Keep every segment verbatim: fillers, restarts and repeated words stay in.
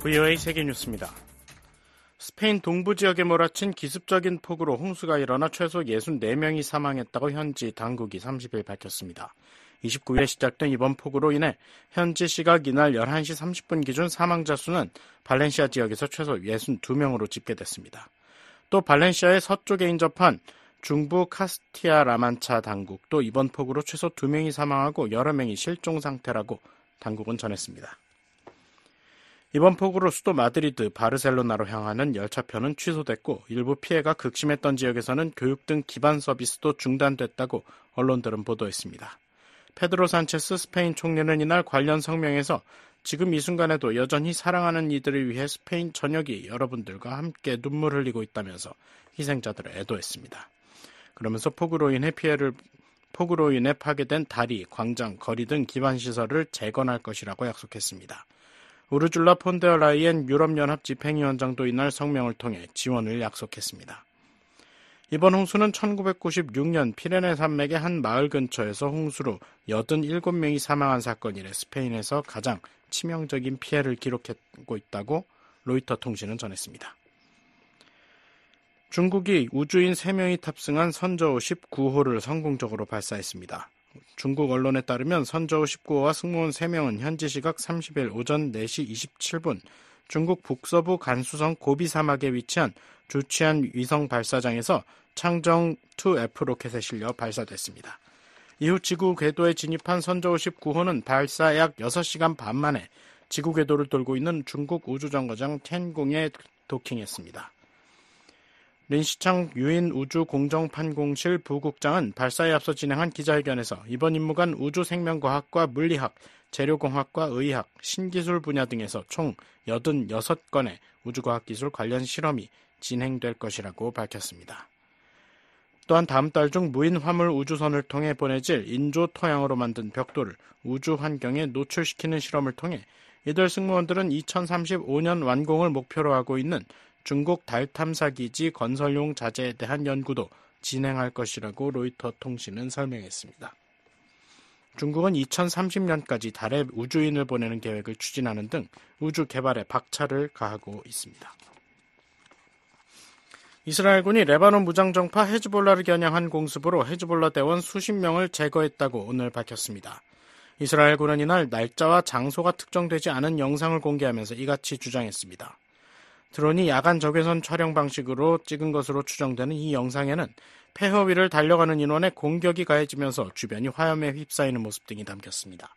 브이오에이 세계뉴스입니다. 스페인 동부 지역에 몰아친 기습적인 폭우로 홍수가 일어나 최소 육십사 명이 사망했다고 현지 당국이 삼십 일 밝혔습니다. 이십구 일에 시작된 이번 폭우로 인해 현지 시각 이날 열한 시 삼십 분 기준 사망자 수는 발렌시아 지역에서 최소 육십이 명으로 집계됐습니다. 또 발렌시아의 서쪽에 인접한 중부 카스티아-라만차 당국도 이번 폭우로 최소 두 명이 사망하고 여러 명이 실종 상태라고 당국은 전했습니다. 이번 폭우로 수도 마드리드, 바르셀로나로 향하는 열차편은 취소됐고 일부 피해가 극심했던 지역에서는 교육 등 기반 서비스도 중단됐다고 언론들은 보도했습니다. 페드로 산체스 스페인 총리는 이날 관련 성명에서 지금 이 순간에도 여전히 사랑하는 이들을 위해 스페인 전역이 여러분들과 함께 눈물 흘리고 있다면서 희생자들을 애도했습니다. 그러면서 폭우로 인해 피해를 폭우로 인해 파괴된 다리, 광장, 거리 등 기반 시설을 재건할 것이라고 약속했습니다. 우르줄라 폰데어 라이엔 유럽연합 집행위원장도 이날 성명을 통해 지원을 약속했습니다. 이번 홍수는 천구백구십육 년 피레네 산맥의 한 마을 근처에서 홍수로 여든일곱 명이 사망한 사건이래 스페인에서 가장 치명적인 피해를 기록하고 있다고 로이터 통신은 전했습니다. 중국이 우주인 세 명이 탑승한 선저우 십구 호를 성공적으로 발사했습니다. 중국 언론에 따르면 선저우 십구 호와 승무원 세 명은 현지 시각 삼십 일 오전 네 시 이십칠 분 중국 북서부 간수성 고비 사막에 위치한 주치안 위성 발사장에서 창정 투 에프 로켓에 실려 발사됐습니다. 이후 지구 궤도에 진입한 선저우 십구 호는 발사 약 여섯 시간 반 만에 지구 궤도를 돌고 있는 중국 우주정거장 텐공에 도킹했습니다. 린시창 유인 우주공정판공실 부국장은 발사에 앞서 진행한 기자회견에서 이번 임무관 우주생명과학과 물리학, 재료공학과 의학, 신기술 분야 등에서 총 여든여섯 건의 우주과학기술 관련 실험이 진행될 것이라고 밝혔습니다. 또한 다음 달 중 무인 화물 우주선을 통해 보내질 인조 토양으로 만든 벽돌을 우주 환경에 노출시키는 실험을 통해 이들 승무원들은 이천삼십오 년 완공을 목표로 하고 있는 중국 달 탐사기지 건설용 자재에 대한 연구도 진행할 것이라고 로이터 통신은 설명했습니다. 중국은 이천삼십 년까지 달에 우주인을 보내는 계획을 추진하는 등 우주 개발에 박차를 가하고 있습니다. 이스라엘군이 레바논 무장정파 헤즈볼라를 겨냥한 공습으로 헤즈볼라 대원 수십 명을 제거했다고 오늘 밝혔습니다. 이스라엘군은 이날 날짜와 장소가 특정되지 않은 영상을 공개하면서 이같이 주장했습니다. 드론이 야간 적외선 촬영 방식으로 찍은 것으로 추정되는 이 영상에는 폐허 위를 달려가는 인원의 공격이 가해지면서 주변이 화염에 휩싸이는 모습 등이 담겼습니다.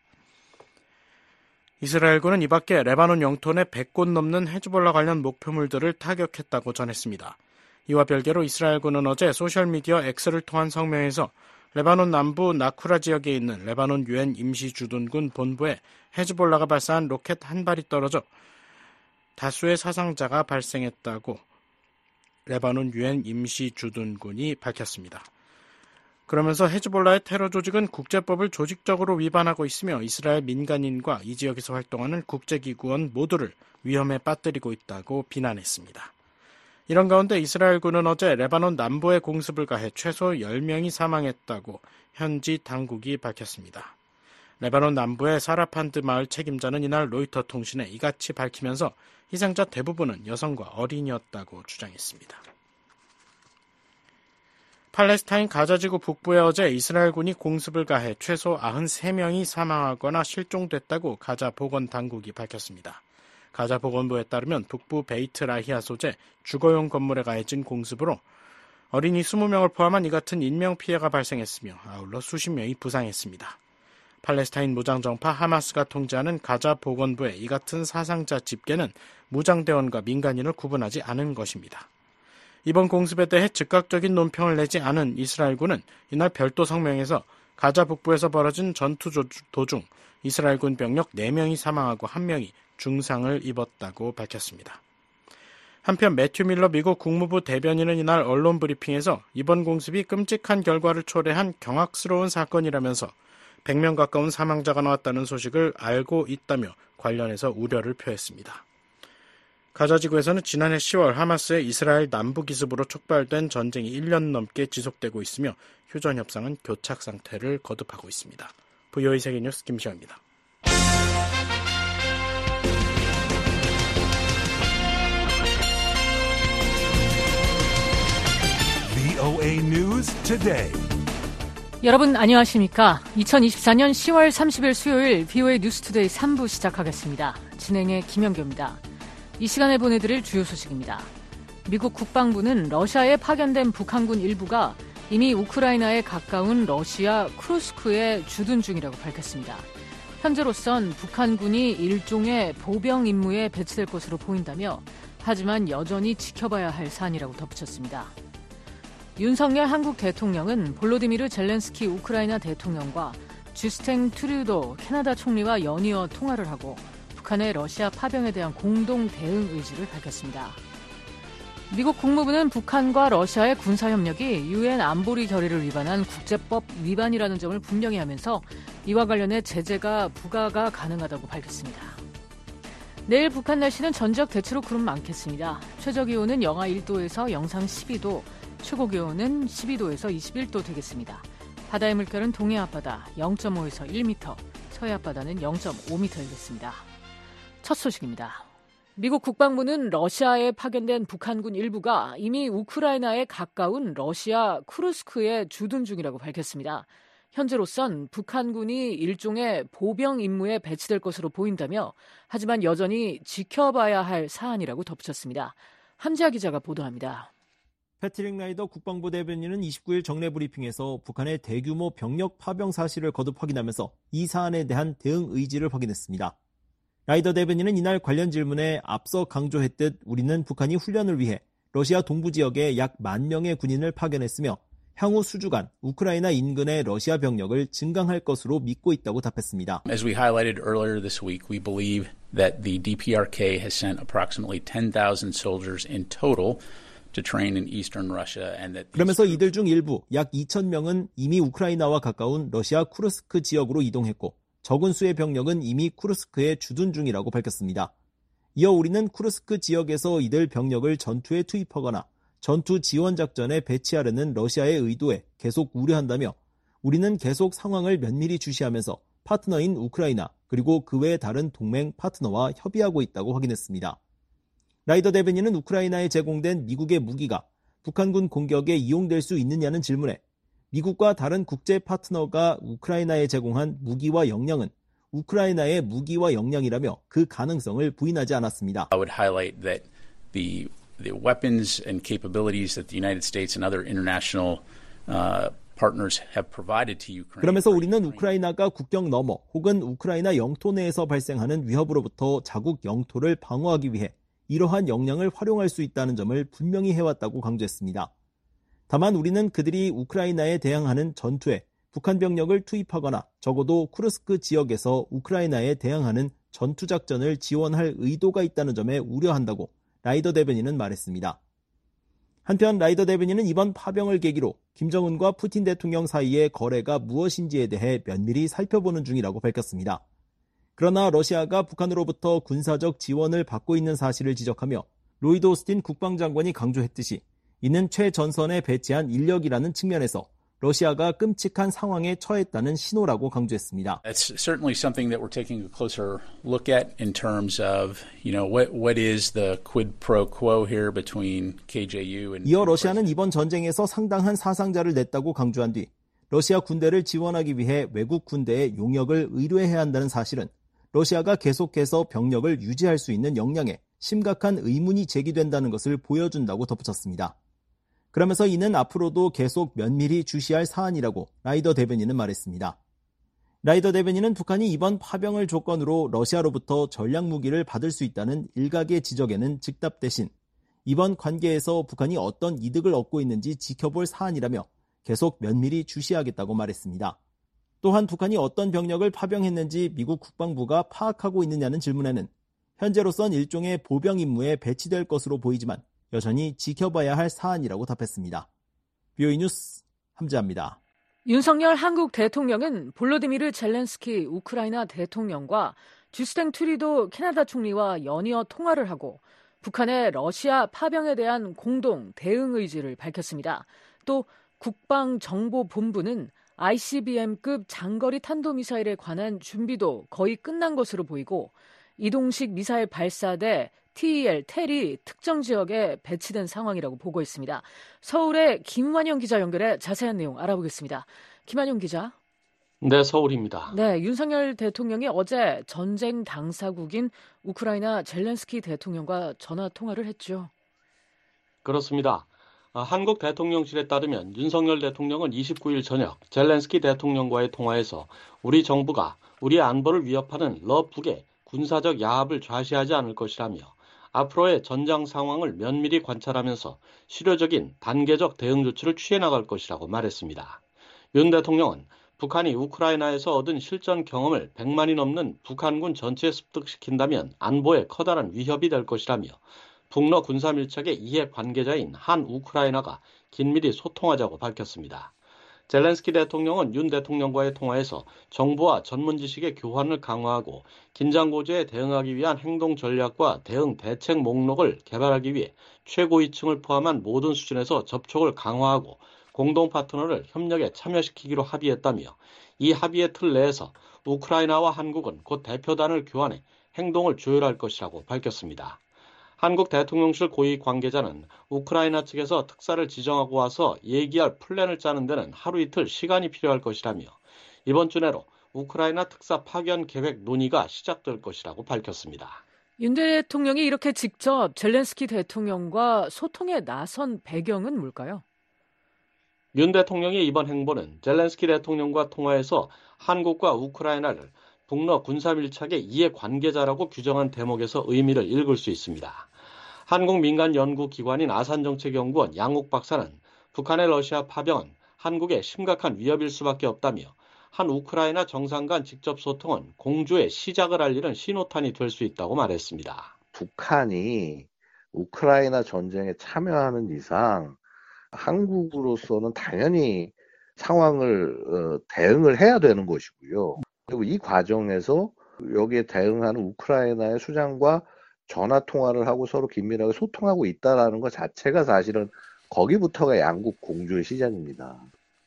이스라엘군은 이 밖에 레바논 영토 내 백 곳 넘는 헤즈볼라 관련 목표물들을 타격했다고 전했습니다. 이와 별개로 이스라엘군은 어제 소셜미디어 X를 통한 성명에서 레바논 남부 나쿠라 지역에 있는 레바논 유엔 임시주둔군 본부에 헤즈볼라가 발사한 로켓 한 발이 떨어져 다수의 사상자가 발생했다고 레바논 유엔 임시주둔군이 밝혔습니다. 그러면서 헤즈볼라의 테러 조직은 국제법을 조직적으로 위반하고 있으며 이스라엘 민간인과 이 지역에서 활동하는 국제기구원 모두를 위험에 빠뜨리고 있다고 비난했습니다. 이런 가운데 이스라엘군은 어제 레바논 남부에 공습을 가해 최소 열 명이 사망했다고 현지 당국이 밝혔습니다. 레바논 남부의 사라판드 마을 책임자는 이날 로이터 통신에 이같이 밝히면서 희생자 대부분은 여성과 어린이였다고 주장했습니다. 팔레스타인 가자지구 북부에 어제 이스라엘군이 공습을 가해 최소 구십삼 명이 사망하거나 실종됐다고 가자 보건당국이 밝혔습니다. 가자 보건부에 따르면 북부 베이트 라히아 소재 주거용 건물에 가해진 공습으로 어린이 이십 명을 포함한 이 같은 인명피해가 발생했으며 아울러 수십 명이 부상했습니다. 팔레스타인 무장정파 하마스가 통제하는 가자 보건부의 이 같은 사상자 집계는 무장대원과 민간인을 구분하지 않은 것입니다. 이번 공습에 대해 즉각적인 논평을 내지 않은 이스라엘군은 이날 별도 성명에서 가자 북부에서 벌어진 전투 도중 이스라엘군 병력 네 명이 사망하고 한 명이 중상을 입었다고 밝혔습니다. 한편 매튜 밀러 미국 국무부 대변인은 이날 언론 브리핑에서 이번 공습이 끔찍한 결과를 초래한 경악스러운 사건이라면서 백 명 가까운 사망자가 나왔다는 소식을 알고 있다며 관련해서 우려를 표했습니다. 가자지구에서는 지난해 시월 하마스의 이스라엘 남부 기습으로 촉발된 전쟁이 일 년 넘게 지속되고 있으며 휴전 협상은 교착 상태를 거듭하고 있습니다. 브이오에이 세계뉴스 김시현입니다. News Today. 여러분 안녕하십니까? 이천이십사년 시월 삼십일 수요일 비오에이 뉴스투데이 삼 부 시작하겠습니다. 진행의 김영규입니다. 이 시간에 보내드릴 주요 소식입니다. 미국 국방부는 러시아에 파견된 북한군 일부가 이미 우크라이나에 가까운 러시아 쿠르스크에 주둔 중이라고 밝혔습니다. 현재로선 북한군이 일종의 보병 임무에 배치될 것으로 보인다며 하지만 여전히 지켜봐야 할 사안이라고 덧붙였습니다. 윤석열 한국 대통령은 볼로디미르 젤렌스키 우크라이나 대통령과 주스탱 트루도 캐나다 총리와 연이어 통화를 하고 북한의 러시아 파병에 대한 공동 대응 의지를 밝혔습니다. 미국 국무부는 북한과 러시아의 군사협력이 유엔 안보리 결의를 위반한 국제법 위반이라는 점을 분명히 하면서 이와 관련해 제재가 부과가 가능하다고 밝혔습니다. 내일 북한 날씨는 전지역 대체로 구름 많겠습니다. 최저기온은 영하 일 도에서 영상 십이 도, 최고기온은 십이 도에서 이십일 도 되겠습니다. 바다의 물결은 동해 앞바다 영 점 오에서 일 미터, 서해 앞바다는 영 점 오 미터이겠습니다. 첫 소식입니다. 미국 국방부는 러시아에 파견된 북한군 일부가 이미 우크라이나에 가까운 러시아 쿠르스크에 주둔 중이라고 밝혔습니다. 현재로선 북한군이 일종의 보병 임무에 배치될 것으로 보인다며 하지만 여전히 지켜봐야 할 사안이라고 덧붙였습니다. 함지아 기자가 보도합니다. 패트릭 라이더 국방부 대변인은 이십구일 정례 브리핑에서 북한의 대규모 병력 파병 사실을 거듭 확인하면서 이 사안에 대한 대응 의지를 확인했습니다. 라이더 대변인은 이날 관련 질문에 앞서 강조했듯 우리는 북한이 훈련을 위해 러시아 동부 지역에 약 만 명의 군인을 파견했으며 향후 수주간 우크라이나 인근의 러시아 병력을 증강할 것으로 믿고 있다고 답했습니다. As we highlighted earlier this week, we believe that the D P R K has sent approximately ten thousand soldiers in total to train in eastern Russia and that 그러면서 이들 중 일부 약 이천 명은 이미 우크라이나와 가까운 러시아 쿠르스크 지역으로 이동했고 적은 수의 병력은 이미 쿠르스크에 주둔 중이라고 밝혔습니다. 이어 우리는 쿠르스크 지역에서 이들 병력을 전투에 투입하거나 전투 지원 작전에 배치하려는 러시아의 의도에 계속 우려한다며 우리는 계속 상황을 면밀히 주시하면서 파트너인 우크라이나 그리고 그 외의 다른 동맹 파트너와 협의하고 있다고 확인했습니다. 라이더 대변인은 우크라이나에 제공된 미국의 무기가 북한군 공격에 이용될 수 있느냐는 질문에 미국과 다른 국제 파트너가 우크라이나에 제공한 무기와 역량은 우크라이나의 무기와 역량이라며 그 가능성을 부인하지 않았습니다. I would highlight that the the weapons and capabilities that the United States and other international uh, partners have provided to Ukraine. 그러면서 우리는 우크라이나가 국경 너머 혹은 우크라이나 영토 내에서 발생하는 위협으로부터 자국 영토를 방어하기 위해 이러한 역량을 활용할 수 있다는 점을 분명히 해왔다고 강조했습니다. 다만 우리는 그들이 우크라이나에 대항하는 전투에 북한 병력을 투입하거나 적어도 쿠르스크 지역에서 우크라이나에 대항하는 전투작전을 지원할 의도가 있다는 점에 우려한다고 라이더 대변인은 말했습니다. 한편 라이더 대변인은 이번 파병을 계기로 김정은과 푸틴 대통령 사이의 거래가 무엇인지에 대해 면밀히 살펴보는 중이라고 밝혔습니다. 그러나 러시아가 북한으로부터 군사적 지원을 받고 있는 사실을 지적하며 로이드 오스틴 국방장관이 강조했듯이 이는 최전선에 배치한 인력이라는 측면에서 러시아가 끔찍한 상황에 처했다는 신호라고 강조했습니다. That's certainly something that we're taking a closer look at in terms of, you know, what what is the quid pro quo here between K J U and 이어 러시아는 이번 전쟁에서 상당한 사상자를 냈다고 강조한 뒤 러시아 군대를 지원하기 위해 외국 군대에 용역을 의뢰해야 한다는 사실은 러시아가 계속해서 병력을 유지할 수 있는 역량에 심각한 의문이 제기된다는 것을 보여준다고 덧붙였습니다. 그러면서 이는 앞으로도 계속 면밀히 주시할 사안이라고 라이더 대변인은 말했습니다. 라이더 대변인은 북한이 이번 파병을 조건으로 러시아로부터 전략무기를 받을 수 있다는 일각의 지적에는 즉답 대신 이번 관계에서 북한이 어떤 이득을 얻고 있는지 지켜볼 사안이라며 계속 면밀히 주시하겠다고 말했습니다. 또한 북한이 어떤 병력을 파병했는지 미국 국방부가 파악하고 있느냐는 질문에는 현재로선 일종의 보병 임무에 배치될 것으로 보이지만 여전히 지켜봐야 할 사안이라고 답했습니다. 비오에이 뉴스 함지아입니다. 윤석열 한국 대통령은 볼로디미르 젤렌스키 우크라이나 대통령과 주스탱 트루도 캐나다 총리와 연이어 통화를 하고 북한의 러시아 파병에 대한 공동 대응 의지를 밝혔습니다. 또 국방정보본부는 아이씨비엠급 장거리 탄도미사일에 관한 준비도 거의 끝난 것으로 보이고 이동식 미사일 발사대 티이엘, 텔이 특정 지역에 배치된 상황이라고 보고 있습니다. 서울의 김완영 기자 연결해 자세한 내용 알아보겠습니다. 김완영 기자. 네, 서울입니다. 네, 윤석열 대통령이 어제 전쟁 당사국인 우크라이나 젤렌스키 대통령과 전화 통화를 했죠. 그렇습니다. 한국 대통령실에 따르면 윤석열 대통령은 이십구 일 저녁 젤렌스키 대통령과의 통화에서 우리 정부가 우리의 안보를 위협하는 러북의 군사적 야합을 좌시하지 않을 것이라며 앞으로의 전장 상황을 면밀히 관찰하면서 실효적인 단계적 대응 조치를 취해 나갈 것이라고 말했습니다. 윤 대통령은 북한이 우크라이나에서 얻은 실전 경험을 백만이 넘는 북한군 전체에 습득시킨다면 안보에 커다란 위협이 될 것이라며 북러 군사 밀착의 이해 관계자인 한 우크라이나가 긴밀히 소통하자고 밝혔습니다. 젤렌스키 대통령은 윤 대통령과의 통화에서 정부와 전문 지식의 교환을 강화하고 긴장 고조에 대응하기 위한 행동 전략과 대응 대책 목록을 개발하기 위해 최고위층을 포함한 모든 수준에서 접촉을 강화하고 공동 파트너를 협력에 참여시키기로 합의했다며 이 합의의 틀 내에서 우크라이나와 한국은 곧 대표단을 교환해 행동을 조율할 것이라고 밝혔습니다. 한국 대통령실 고위 관계자는 우크라이나 측에서 특사를 지정하고 와서 얘기할 플랜을 짜는 데는 하루 이틀 시간이 필요할 것이라며 이번 주 내로 우크라이나 특사 파견 계획 논의가 시작될 것이라고 밝혔습니다. 윤 대통령이 이렇게 직접 젤렌스키 대통령과 소통에 나선 배경은 뭘까요? 윤 대통령의 이번 행보는 젤렌스키 대통령과 통화에서 한국과 우크라이나를 북러 군사 밀착의 이해 관계자라고 규정한 대목에서 의미를 읽을 수 있습니다. 한국 민간 연구기관인 아산정책연구원 양옥 박사는 북한의 러시아 파병은 한국에 심각한 위협일 수밖에 없다며 한 우크라이나 정상 간 직접 소통은 공조의 시작을 알리는 신호탄이 될 수 있다고 말했습니다. 북한이 우크라이나 전쟁에 참여하는 이상 한국으로서는 당연히 상황을 어, 대응을 해야 되는 것이고요. 그리고 이 과정에서 여기에 대응하는 우크라이나의 수장과 전화 통화를 하고 서로 긴밀하게 소통하고 있다는 것 자체가 사실은 거기부터가 양국 공조의 시작입니다.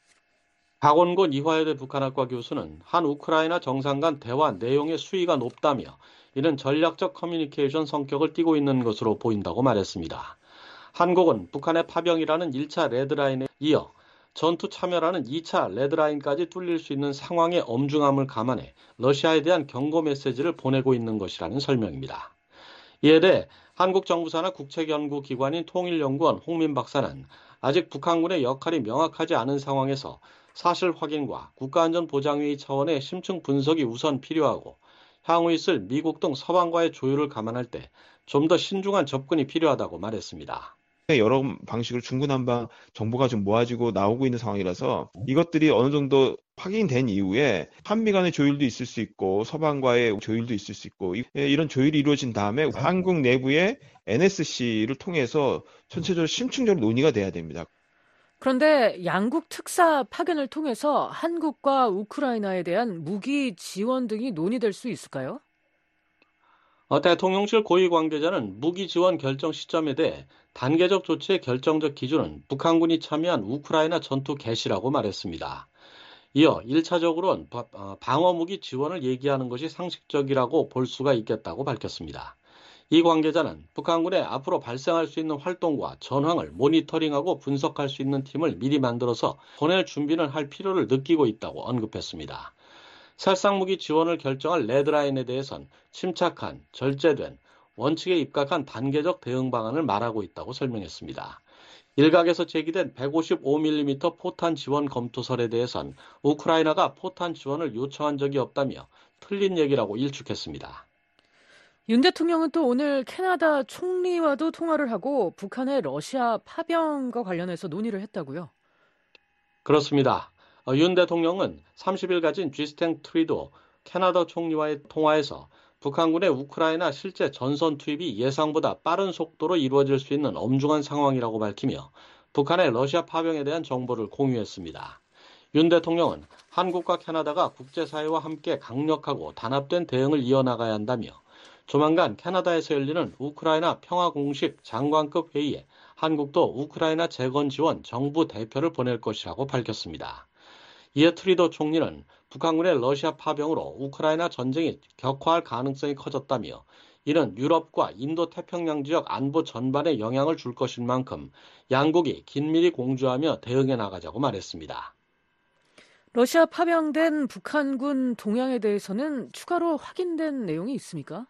박원곤 이화여대 북한학과 교수는 한 우크라이나 정상 간 대화 내용의 수위가 높다며 이는 전략적 커뮤니케이션 성격을 띠고 있는 것으로 보인다고 말했습니다. 한국은 북한의 파병이라는 일 차 레드라인에 이어 전투 참여라는 이 차 레드라인까지 뚫릴 수 있는 상황의 엄중함을 감안해 러시아에 대한 경고 메시지를 보내고 있는 것이라는 설명입니다. 이에 대해 한국 정부 산하 국책연구기관인 통일연구원 홍민 박사는 아직 북한군의 역할이 명확하지 않은 상황에서 사실 확인과 국가안전보장회의 차원의 심층 분석이 우선 필요하고 향후 있을 미국 등 서방과의 조율을 감안할 때 좀 더 신중한 접근이 필요하다고 말했습니다. 여러 방식으로 중구난방 정보가 좀 모아지고 나오고 있는 상황이라서 이것들이 어느 정도 확인된 이후에 한미 간의 조율도 있을 수 있고 서방과의 조율도 있을 수 있고 이런 조율이 이루어진 다음에 한국 내부의 엔에스씨를 통해서 전체적으로 심층적으로 논의가 돼야 됩니다. 그런데 양국 특사 파견을 통해서 한국과 우크라이나에 대한 무기 지원 등이 논의될 수 있을까요? 어, 대통령실 고위 관계자는 무기 지원 결정 시점에 대해 단계적 조치의 결정적 기준은 북한군이 참여한 우크라이나 전투 개시라고 말했습니다. 이어 일 차적으로는 방어무기 지원을 얘기하는 것이 상식적이라고 볼 수가 있겠다고 밝혔습니다. 이 관계자는 북한군의 앞으로 발생할 수 있는 활동과 전황을 모니터링하고 분석할 수 있는 팀을 미리 만들어서 보낼 준비는 할 필요를 느끼고 있다고 언급했습니다. 살상무기 지원을 결정할 레드라인에 대해선 침착한, 절제된, 원칙에 입각한 단계적 대응 방안을 말하고 있다고 설명했습니다. 일각에서 제기된 백오십오 밀리미터 포탄 지원 검토설에 대해선 우크라이나가 포탄 지원을 요청한 적이 없다며 틀린 얘기라고 일축했습니다. 윤 대통령은 또 오늘 캐나다 총리와도 통화를 하고 북한의 러시아 파병과 관련해서 논의를 했다고요? 그렇습니다. 윤 대통령은 삼십 일 가진 지스탱 트리도 캐나다 총리와의 통화에서 북한군의 우크라이나 실제 전선 투입이 예상보다 빠른 속도로 이루어질 수 있는 엄중한 상황이라고 밝히며 북한의 러시아 파병에 대한 정보를 공유했습니다. 윤 대통령은 한국과 캐나다가 국제사회와 함께 강력하고 단합된 대응을 이어나가야 한다며 조만간 캐나다에서 열리는 우크라이나 평화공식 장관급 회의에 한국도 우크라이나 재건 지원 정부 대표를 보낼 것이라고 밝혔습니다. 이에 트리도 총리는 북한군의 러시아 파병으로 우크라이나 전쟁이 격화할 가능성이 커졌다며 이는 유럽과 인도 태평양 지역 안보 전반에 영향을 줄 것인 만큼 양국이 긴밀히 공조하며 대응해 나가자고 말했습니다. 러시아 파병된 북한군 동향에 대해서는 추가로 확인된 내용이 있습니까?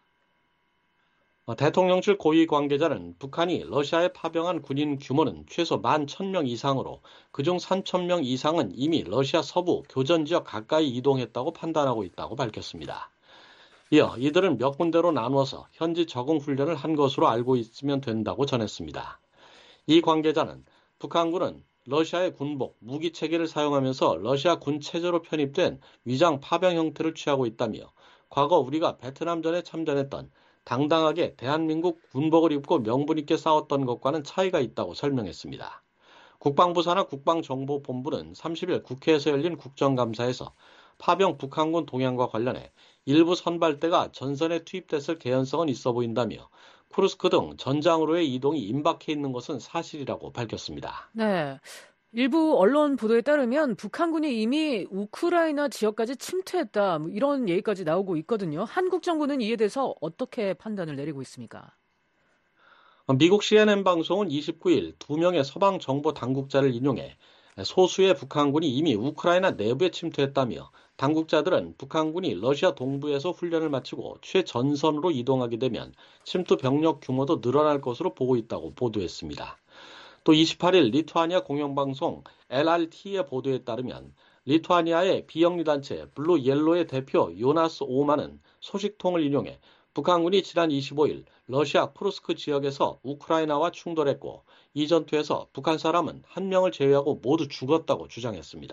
대통령실 고위 관계자는 북한이 러시아에 파병한 군인 규모는 최소 만 천 명 이상으로 그중 삼천 명 이상은 이미 러시아 서부 교전 지역 가까이 이동했다고 판단하고 있다고 밝혔습니다. 이어 이들은 몇 군데로 나누어서 현지 적응 훈련을 한 것으로 알고 있으면 된다고 전했습니다. 이 관계자는 북한군은 러시아의 군복, 무기 체계를 사용하면서 러시아 군 체제로 편입된 위장 파병 형태를 취하고 있다며 과거 우리가 베트남전에 참전했던 당당하게 대한민국 군복을 입고 명분 있게 싸웠던 것과는 차이가 있다고 설명했습니다. 국방부 산하 국방정보본부는 삼십 일 국회에서 열린 국정감사에서 파병 북한군 동향과 관련해 일부 선발대가 전선에 투입됐을 개연성은 있어 보인다며 쿠르스크 등 전장으로의 이동이 임박해 있는 것은 사실이라고 밝혔습니다. 네. 일부 언론 보도에 따르면 북한군이 이미 우크라이나 지역까지 침투했다, 뭐 이런 얘기까지 나오고 있거든요. 한국 정부는 이에 대해서 어떻게 판단을 내리고 있습니까? 미국 씨엔엔 방송은 이십구 일 두 명의 서방 정보 당국자를 인용해 소수의 북한군이 이미 우크라이나 내부에 침투했다며 당국자들은 북한군이 러시아 동부에서 훈련을 마치고 최전선으로 이동하게 되면 침투 병력 규모도 늘어날 것으로 보고 있다고 보도했습니다. 또 이십팔 일 리투아니아 공영방송 엘알티의 보도에 따르면 리투아니아의 비영리단체 블루 옐로의 대표 요나스 오만은 소식통을 인용해 북한군이 지난 이십오 일 러시아 쿠르스크 지역에서 우크라이나와 충돌했고 이 전투에서 북한 사람은 한 명을 제외하고 모두 죽었다고 주장했습니다.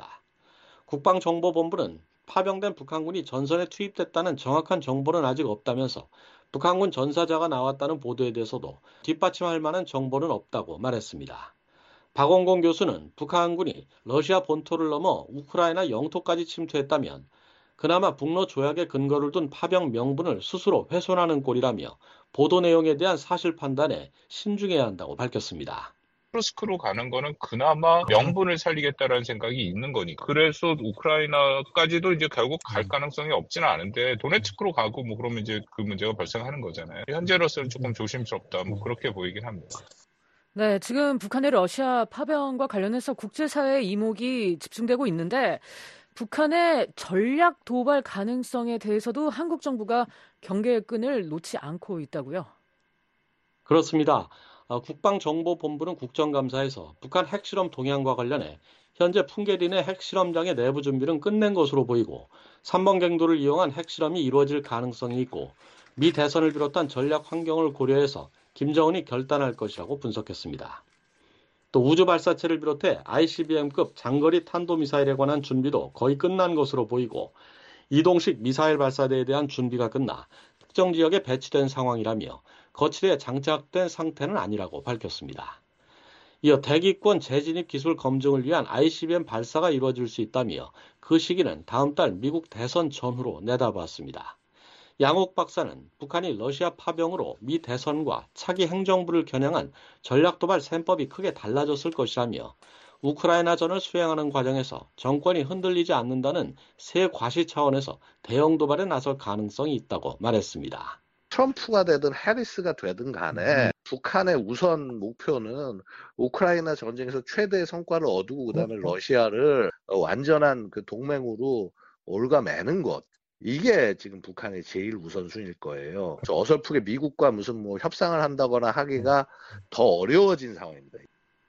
국방정보본부는 파병된 북한군이 전선에 투입됐다는 정확한 정보는 아직 없다면서 북한군 전사자가 나왔다는 보도에 대해서도 뒷받침할 만한 정보는 없다고 말했습니다. 박원공 교수는 북한군이 러시아 본토를 넘어 우크라이나 영토까지 침투했다면 그나마 북러 조약에 근거를 둔 파병 명분을 스스로 훼손하는 꼴이라며 보도 내용에 대한 사실 판단에 신중해야 한다고 밝혔습니다. 쿠르스크로 가는 거는 그나마 명분을 살리겠다라는 생각이 있는 거니까. 그래서 우크라이나까지도 이제 결국 갈 가능성이 없지는 않은데 도네츠크로 가고 뭐 그러면 이제 그 문제가 발생하는 거잖아요. 현재로서는 조금 조심스럽다. 뭐 그렇게 보이긴 합니다. 네, 지금 북한의 러시아 파병과 관련해서 국제사회의 이목이 집중되고 있는데 북한의 전략 도발 가능성에 대해서도 한국 정부가 경계의 끈을 놓지 않고 있다고요? 그렇습니다. 국방정보본부는 국정감사에서 북한 핵실험 동향과 관련해 현재 풍계린의 핵실험장의 내부 준비는 끝낸 것으로 보이고 삼번갱도를 이용한 핵실험이 이루어질 가능성이 있고 미 대선을 비롯한 전략 환경을 고려해서 김정은이 결단할 것이라고 분석했습니다. 또 우주발사체를 비롯해 아이씨비엠급 장거리 탄도미사일에 관한 준비도 거의 끝난 것으로 보이고 이동식 미사일 발사대에 대한 준비가 끝나 특정 지역에 배치된 상황이라며 거칠에 장착된 상태는 아니라고 밝혔습니다. 이어 대기권 재진입 기술 검증을 위한 아이씨비엠 발사가 이루어질 수 있다며 그 시기는 다음 달 미국 대선 전후로 내다봤습니다. 양옥 박사는 북한이 러시아 파병으로 미 대선과 차기 행정부를 겨냥한 전략도발 셈법이 크게 달라졌을 것이라며 우크라이나전을 수행하는 과정에서 정권이 흔들리지 않는다는 새 과시 차원에서 대형 도발에 나설 가능성이 있다고 말했습니다. 트럼프가 되든 해리스가 되든 간에 음. 북한의 우선 목표는 우크라이나 전쟁에서 최대의 성과를 얻고 그다음에 음. 러시아를 완전한 그 동맹으로 올가매는 것. 이게 지금 북한의 제일 우선순위일 거예요. 어설프게 미국과 무슨 뭐 협상을 한다거나 하기가 더 어려워진 상황입니다.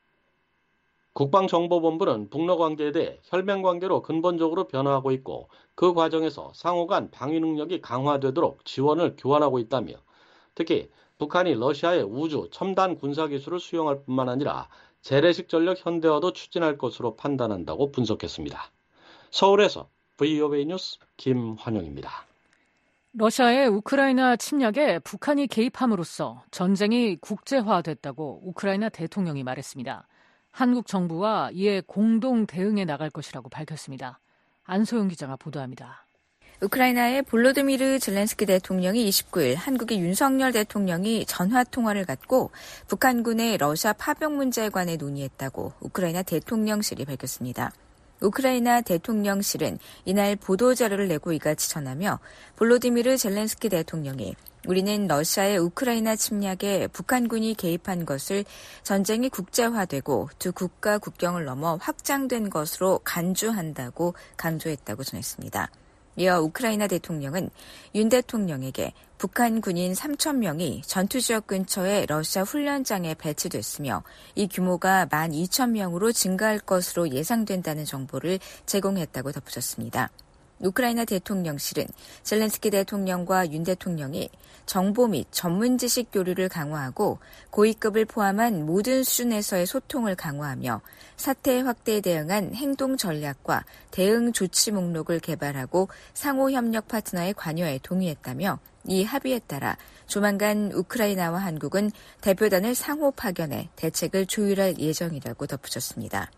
국방정보본부는 북러 관계에 대해 혈맹 관계로 근본적으로 변화하고 있고 그 과정에서 상호 간 방위 능력이 강화되도록 지원을 교환하고 있다며 특히 북한이 러시아의 우주 첨단 군사기술을 수용할 뿐만 아니라 재래식 전력 현대화도 추진할 것으로 판단한다고 분석했습니다. 서울에서 브이오에이 뉴스 김환영입니다. 러시아의 우크라이나 침략에 북한이 개입함으로써 전쟁이 국제화됐다고 우크라이나 대통령이 말했습니다. 한국 정부와 이에 공동 대응해 나갈 것이라고 밝혔습니다. 안소영 기자가 보도합니다. 우크라이나의 볼로디미르 젤렌스키 대통령이 이십구 일 한국의 윤석열 대통령이 전화통화를 갖고 북한군의 러시아 파병 문제에 관해 논의했다고 우크라이나 대통령실이 밝혔습니다. 우크라이나 대통령실은 이날 보도자료를 내고 이같이 전하며 볼로디미르 젤렌스키 대통령이 우리는 러시아의 우크라이나 침략에 북한군이 개입한 것을 전쟁이 국제화되고 두 국가 국경을 넘어 확장된 것으로 간주한다고 강조했다고 전했습니다. 이어 우크라이나 대통령은 윤 대통령에게 북한 군인 삼천 명이 전투지역 근처의 러시아 훈련장에 배치됐으며 이 규모가 만 이천 명으로 증가할 것으로 예상된다는 정보를 제공했다고 덧붙였습니다. 우크라이나 대통령실은 젤렌스키 대통령과 윤 대통령이 정보 및 전문 지식 교류를 강화하고 고위급을 포함한 모든 수준에서의 소통을 강화하며 사태 확대에 대응한 행동 전략과 대응 조치 목록을 개발하고 상호 협력 파트너의 관여에 동의했다며 이 합의에 따라 조만간 우크라이나와 한국은 대표단을 상호 파견해 대책을 조율할 예정이라고 덧붙였습니다.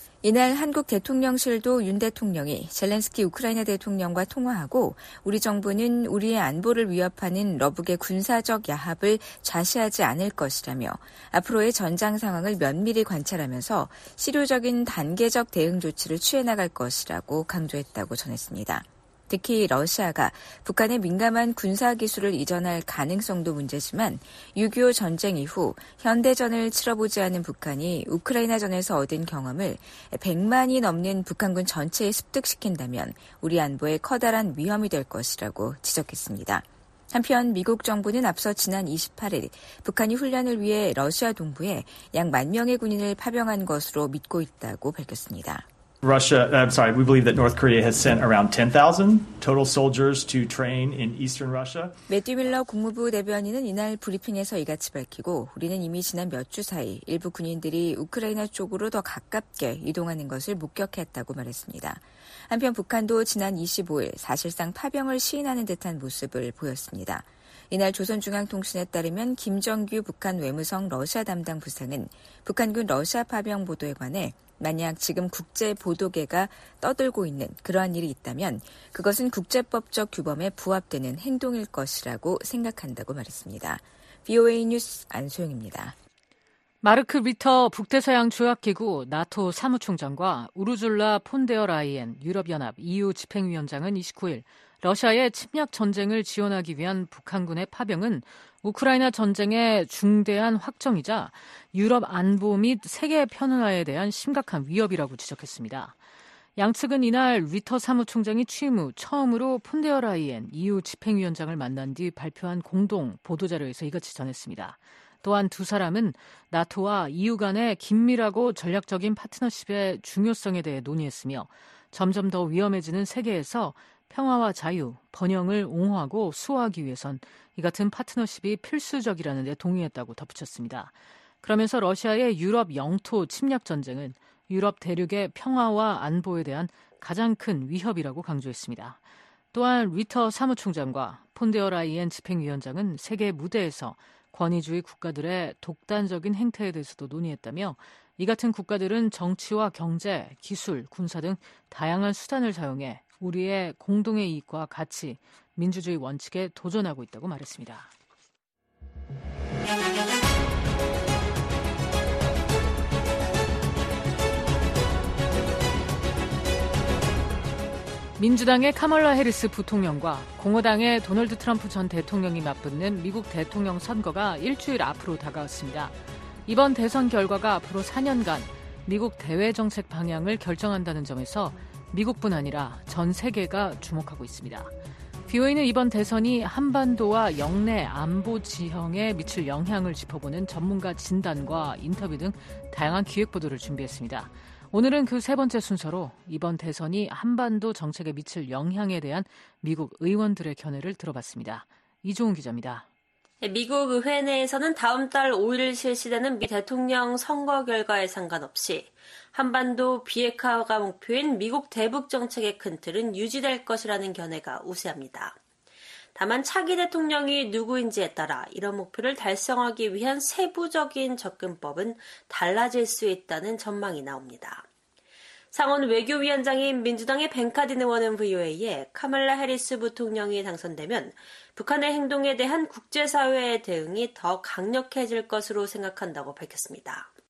이날 한국 대통령실도 윤 대통령이 젤렌스키 우크라이나 대통령과 통화하고 우리 정부는 우리의 안보를 위협하는 러북의 군사적 야합을 좌시하지 않을 것이라며 앞으로의 전장 상황을 면밀히 관찰하면서 실효적인 단계적 대응 조치를 취해 나갈 것이라고 강조했다고 전했습니다. 특히 러시아가 북한에 민감한 군사기술을 이전할 가능성도 문제지만 육이오 전쟁 이후 현대전을 치러보지 않은 북한이 우크라이나전에서 얻은 경험을 백만이 넘는 북한군 전체에 습득시킨다면 우리 안보에 커다란 위험이 될 것이라고 지적했습니다. 한편 미국 정부는 앞서 지난 이십팔일 북한이 훈련을 위해 러시아 동부에 약 만 명의 군인을 파병한 것으로 믿고 있다고 밝혔습니다. Russia, I'm sorry, we believe that North Korea has sent around ten thousand total soldiers to train in eastern Russia. 매튜 밀러 국무부 대변인은 이날 브리핑에서 이같이 밝히고 우리는 이미 지난 몇 주 사이 일부 군인들이 우크라이나 쪽으로 더 가깝게 이동하는 것을 목격했다고 말했습니다. 한편 북한도 지난 이십오일 사실상 파병을 시인하는 듯한 모습을 보였습니다. 이날 조선중앙통신에 따르면 김정규 북한 외무성 러시아 담당 부상은 북한군 러시아 파병 보도에 관해 만약 지금 국제 보도계가 떠들고 있는 그러한 일이 있다면 그것은 국제법적 규범에 부합되는 행동일 것이라고 생각한다고 말했습니다. 브이오에이 뉴스 안소영입니다. 마르크 리터 북대서양 조약기구 나토 사무총장과 우르줄라 폰데어 라이엔 유럽연합 이유 집행위원장은 이십구일 러시아의 침략 전쟁을 지원하기 위한 북한군의 파병은 우크라이나 전쟁의 중대한 확정이자 유럽 안보 및 세계 평화에 대한 심각한 위협이라고 지적했습니다. 양측은 이날 리터 사무총장이 취임 후 처음으로 폰데어 라이엔 이유 집행위원장을 만난 뒤 발표한 공동 보도자료에서 이같이 전했습니다. 또한 두 사람은 나토와 이유 간의 긴밀하고 전략적인 파트너십의 중요성에 대해 논의했으며 점점 더 위험해지는 세계에서 평화와 자유, 번영을 옹호하고 수호하기 위해선 이 같은 파트너십이 필수적이라는 데 동의했다고 덧붙였습니다. 그러면서 러시아의 유럽 영토 침략 전쟁은 유럽 대륙의 평화와 안보에 대한 가장 큰 위협이라고 강조했습니다. 또한 리터 사무총장과 폰데어 라이엔 집행위원장은 세계 무대에서 권위주의 국가들의 독단적인 행태에 대해서도 논의했다며 이 같은 국가들은 정치와 경제, 기술, 군사 등 다양한 수단을 사용해 우리의 공동의 이익과 가치, 민주주의 원칙에 도전하고 있다고 말했습니다. 민주당의 카멀라 해리스 부통령과 공화당의 도널드 트럼프 전 대통령이 맞붙는 미국 대통령 선거가 일주일 앞으로 다가왔습니다. 이번 대선 결과가 앞으로 사 년간 미국 대외 정책 방향을 결정한다는 점에서 미국뿐 아니라 전 세계가 주목하고 있습니다. 브이오에이는 이번 대선이 한반도와 영내 안보 지형에 미칠 영향을 짚어보는 전문가 진단과 인터뷰 등 다양한 기획 보도를 준비했습니다. 오늘은 그 세 번째 순서로 이번 대선이 한반도 정책에 미칠 영향에 대한 미국 의원들의 견해를 들어봤습니다. 이종훈 기자입니다. 미국 의회 내에서는 다음 달 오일 실시되는 미 대통령 선거 결과에 상관없이 한반도 비핵화가 목표인 미국 대북 정책의 큰 틀은 유지될 것이라는 견해가 우세합니다. 다만 차기 대통령이 누구인지에 따라 이런 목표를 달성하기 위한 세부적인 접근법은 달라질 수 있다는 전망이 나옵니다. 상원 외교위원장인 민주당의 벤 카딘 의원은 브이오에이에 카멀라 해리스 부통령이 당선되면 북한의 행동에 대한 국제사회의 대응이 더 강력해질 것으로 생각한다고 밝혔습니다.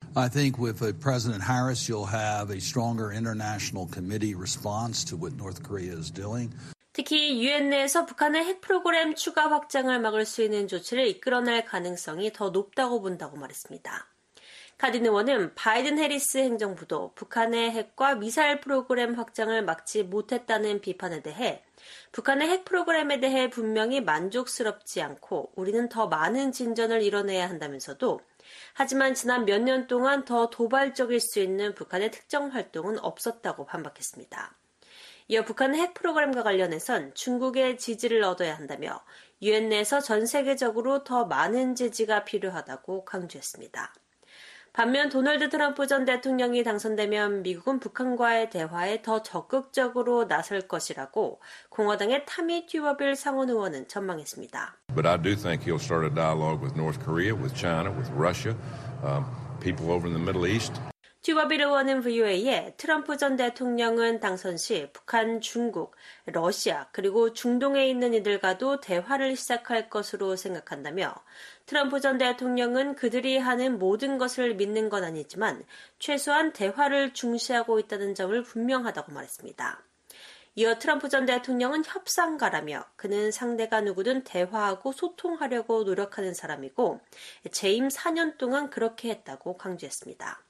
I think with President Harris, you'll have a stronger international committee response to what North Korea is doing. 특히 유엔 내에서 북한의 핵 프로그램 추가 확장을 막을 수 있는 조치를 이끌어낼 가능성이 더 높다고 본다고 말했습니다. 카딘 의원은 바이든 해리스 행정부도 북한의 핵과 미사일 프로그램 확장을 막지 못했다는 비판에 대해 북한의 핵 프로그램에 대해 분명히 만족스럽지 않고 우리는 더 많은 진전을 이뤄내야 한다면서도 하지만 지난 몇 년 동안 더 도발적일 수 있는 북한의 특정 활동은 없었다고 반박했습니다. 이어 북한 핵 프로그램과 관련해선 중국의 지지를 얻어야 한다며 유엔 내에서 전 세계적으로 더 많은 제지가 필요하다고 강조했습니다. 반면 도널드 트럼프 전 대통령이 당선되면 미국은 북한과의 대화에 더 적극적으로 나설 것이라고 공화당의 타미 튜버빌 상원 의원은 전망했습니다. But I do think he'll start a dialogue with North Korea, with China, with Russia, um, people over in the Middle East. 튜버빌 의원은 브이오에이에 트럼프 전 대통령은 당선 시 북한, 중국, 러시아 그리고 중동에 있는 이들과도 대화를 시작할 것으로 생각한다며 트럼프 전 대통령은 그들이 하는 모든 것을 믿는 건 아니지만 최소한 대화를 중시하고 있다는 점을 분명하다고 말했습니다. 이어 트럼프 전 대통령은 협상가라며 그는 상대가 누구든 대화하고 소통하려고 노력하는 사람이고 재임 사 년 동안 그렇게 했다고 강조했습니다.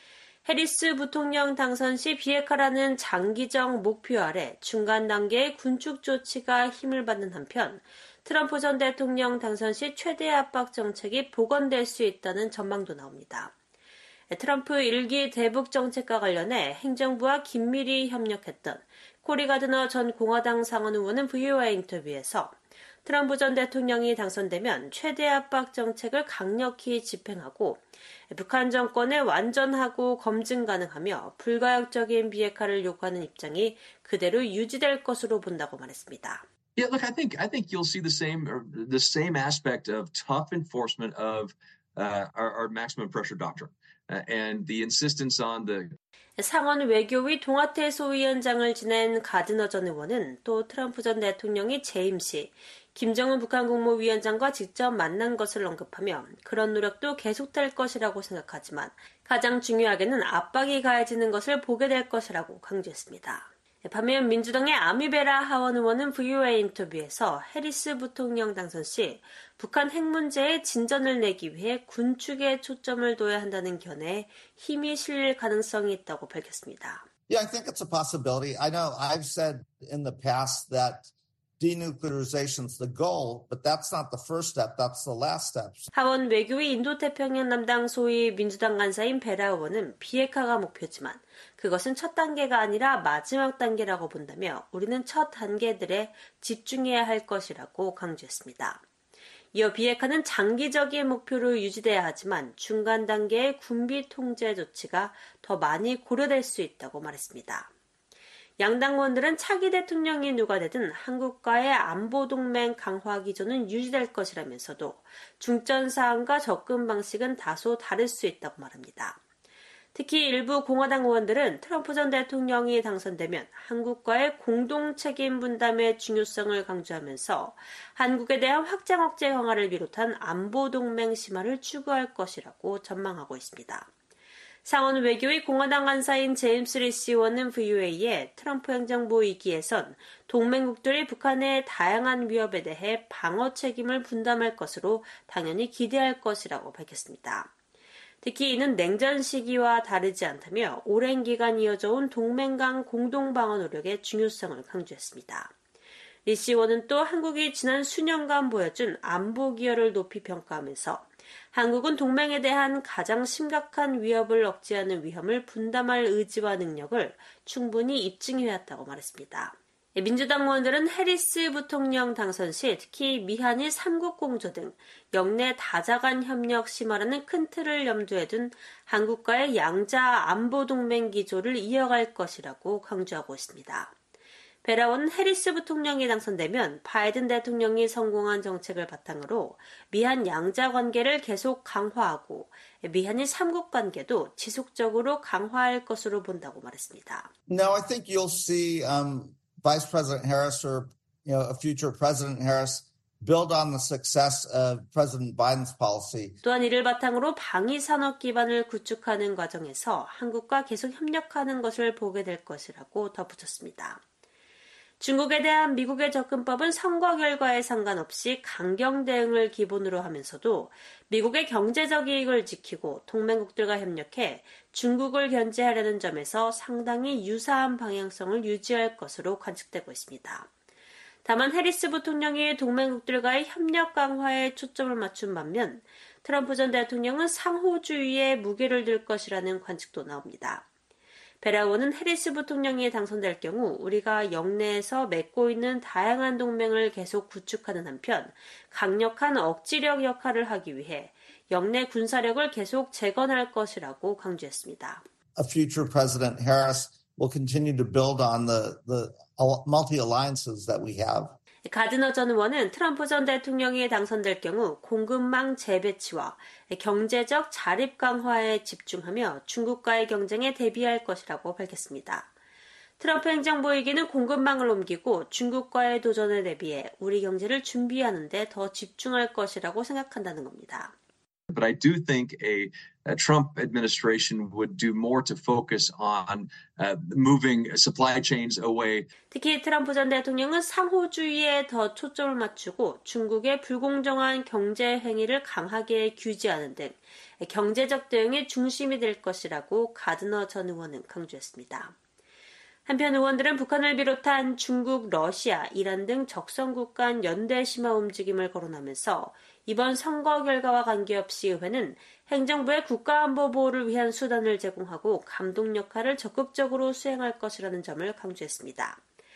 해리스 부통령 당선 시 비핵화라는 장기적 목표 아래 중간 단계의 군축 조치가 힘을 받는 한편 트럼프 전 대통령 당선 시 최대 압박 정책이 복원될 수 있다는 전망도 나옵니다. 트럼프 일기 대북 정책과 관련해 행정부와 긴밀히 협력했던 코리 가드너 전 공화당 상원 의원은 브이오에이 인터뷰에서 트럼프 전 대통령이 당선되면 최대 압박 정책을 강력히 집행하고 북한 정권에 완전하고 검증 가능하며 불가역적인 비핵화를 요구하는 입장이 그대로 유지될 것으로 본다고 말했습니다. Yeah, look, I think I think you'll see the same the same aspect of tough enforcement of uh, our, our maximum pressure doctrine uh, and the insistence on the 상원 외교위 동아태 소위원장을 지낸 가드너 전 의원은 또 트럼프 전 대통령이 재임 시 김정은 북한 국무위원장과 직접 만난 것을 언급하며 그런 노력도 계속될 것이라고 생각하지만 가장 중요하게는 압박이 가해지는 것을 보게 될 것이라고 강조했습니다. 반면 민주당의 아미베라 하원 의원은 브이오에이 인터뷰에서 해리스 부통령 당선 시 북한 핵 문제에 진전을 내기 위해 군축에 초점을 둬야 한다는 견해에 힘이 실릴 가능성이 있다고 밝혔습니다. Yeah, I think it's a possibility. I know I've said in the past that denuclearization is the goal, but that's not the first step, that's the last step. 하원 외교위 인도태평양 담당 소위 민주당 간사인 베라 의원은 비핵화가 목표지만 그것은 첫 단계가 아니라 마지막 단계라고 본다며 우리는 첫 단계들에 집중해야 할 것이라고 강조했습니다. 이어 비핵화는 장기적인 목표로 유지돼야 하지만 중간 단계의 군비 통제 조치가 더 많이 고려될 수 있다고 말했습니다. 양당 의원들은 차기 대통령이 누가 되든 한국과의 안보동맹 강화 기조는 유지될 것이라면서도 중점 사안과 접근 방식은 다소 다를 수 있다고 말합니다. 특히 일부 공화당 의원들은 트럼프 전 대통령이 당선되면 한국과의 공동 책임 분담의 중요성을 강조하면서 한국에 대한 확장 억제 강화를 비롯한 안보동맹 심화를 추구할 것이라고 전망하고 있습니다. 상원 외교위 공화당 간사인 제임스 리시 의원은 브이오에이에 트럼프 행정부 이기에선 동맹국들이 북한의 다양한 위협에 대해 방어 책임을 분담할 것으로 당연히 기대할 것이라고 밝혔습니다. 특히 이는 냉전 시기와 다르지 않다며 오랜 기간 이어져온 동맹 간 공동 방어 노력의 중요성을 강조했습니다. 리시 의원은 또 한국이 지난 수년간 보여준 안보 기여를 높이 평가하면서 한국은 동맹에 대한 가장 심각한 위협을 억제하는 위험을 분담할 의지와 능력을 충분히 입증해왔다고 말했습니다. 민주당 의원들은 해리스 부통령 당선 시 특히 미한일 삼국 공조 등 영내 다자간 협력 심화라는 큰 틀을 염두에 둔 한국과의 양자 안보동맹 기조를 이어갈 것이라고 강조하고 있습니다. 베라원은 해리스 부통령이 당선되면 바이든 대통령이 성공한 정책을 바탕으로 미한 양자 관계를 계속 강화하고 미한일 삼국 관계도 지속적으로 강화할 것으로 본다고 말했습니다. No, I think you'll see um, Vice President Harris or you know, a future President Harris build on the success of President Biden's policy. 또한 이를 바탕으로 방위 산업 기반을 구축하는 과정에서 한국과 계속 협력하는 것을 보게 될 것이라고 덧붙였습니다. 중국에 대한 미국의 접근법은 선거 결과에 상관없이 강경 대응을 기본으로 하면서도 미국의 경제적 이익을 지키고 동맹국들과 협력해 중국을 견제하려는 점에서 상당히 유사한 방향성을 유지할 것으로 관측되고 있습니다. 다만 해리스 부통령이 동맹국들과의 협력 강화에 초점을 맞춘 반면 트럼프 전 대통령은 상호주의에 무게를 둘 것이라는 관측도 나옵니다. 베라 의원은 해리스 부통령이 당선될 경우 우리가 영내에서 맺고 있는 다양한 동맹을 계속 구축하는 한편 강력한 억지력 역할을 하기 위해 영내 군사력을 계속 재건할 것이라고 강조했습니다. A future President Harris will continue to build on the, the multi-alliances that we have. 가드너 전 의원은 트럼프 전 대통령이 당선될 경우 공급망 재배치와 경제적 자립 강화에 집중하며 중국과의 경쟁에 대비할 것이라고 밝혔습니다. 트럼프 행정부에게는 공급망을 옮기고 중국과의 도전에 대비해 우리 경제를 준비하는 데 더 집중할 것이라고 생각한다는 겁니다. But I do think a, a Trump administration would do more to focus on uh, moving supply chains away. 특히 트럼프 전 대통령은 상호주의에 더 초점을 맞추고 중국의 불공정한 경제 행위를 강하게 규제하는 등 경제적 대응의 중심이 될 것이라고 가드너 전 의원은 강조했습니다. 한편 의원들은 북한을 비롯한 중국, 러시아, 이란 등 적성국 간 연대 심화 움직임을 거론하면서 이번 선거 결과와 관계없이 의회는 행정부의 국가안보 보호를 위한 수단을 제공하고 감독 역할을 적극적으로 수행할 것이라는 점을 강조했습니다.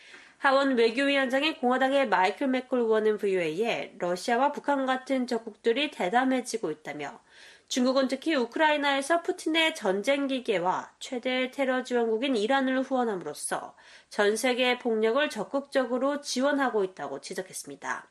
하원 외교위원장인 공화당의 마이클 맥콜 의원은 브이오에이에 러시아와 북한 같은 적국들이 대담해지고 있다며 중국은 특히 우크라이나에서 푸틴의 전쟁 기계와 최대 테러 지원국인 이란을 후원함으로써 전 세계의 폭력을 적극적으로 지원하고 있다고 지적했습니다.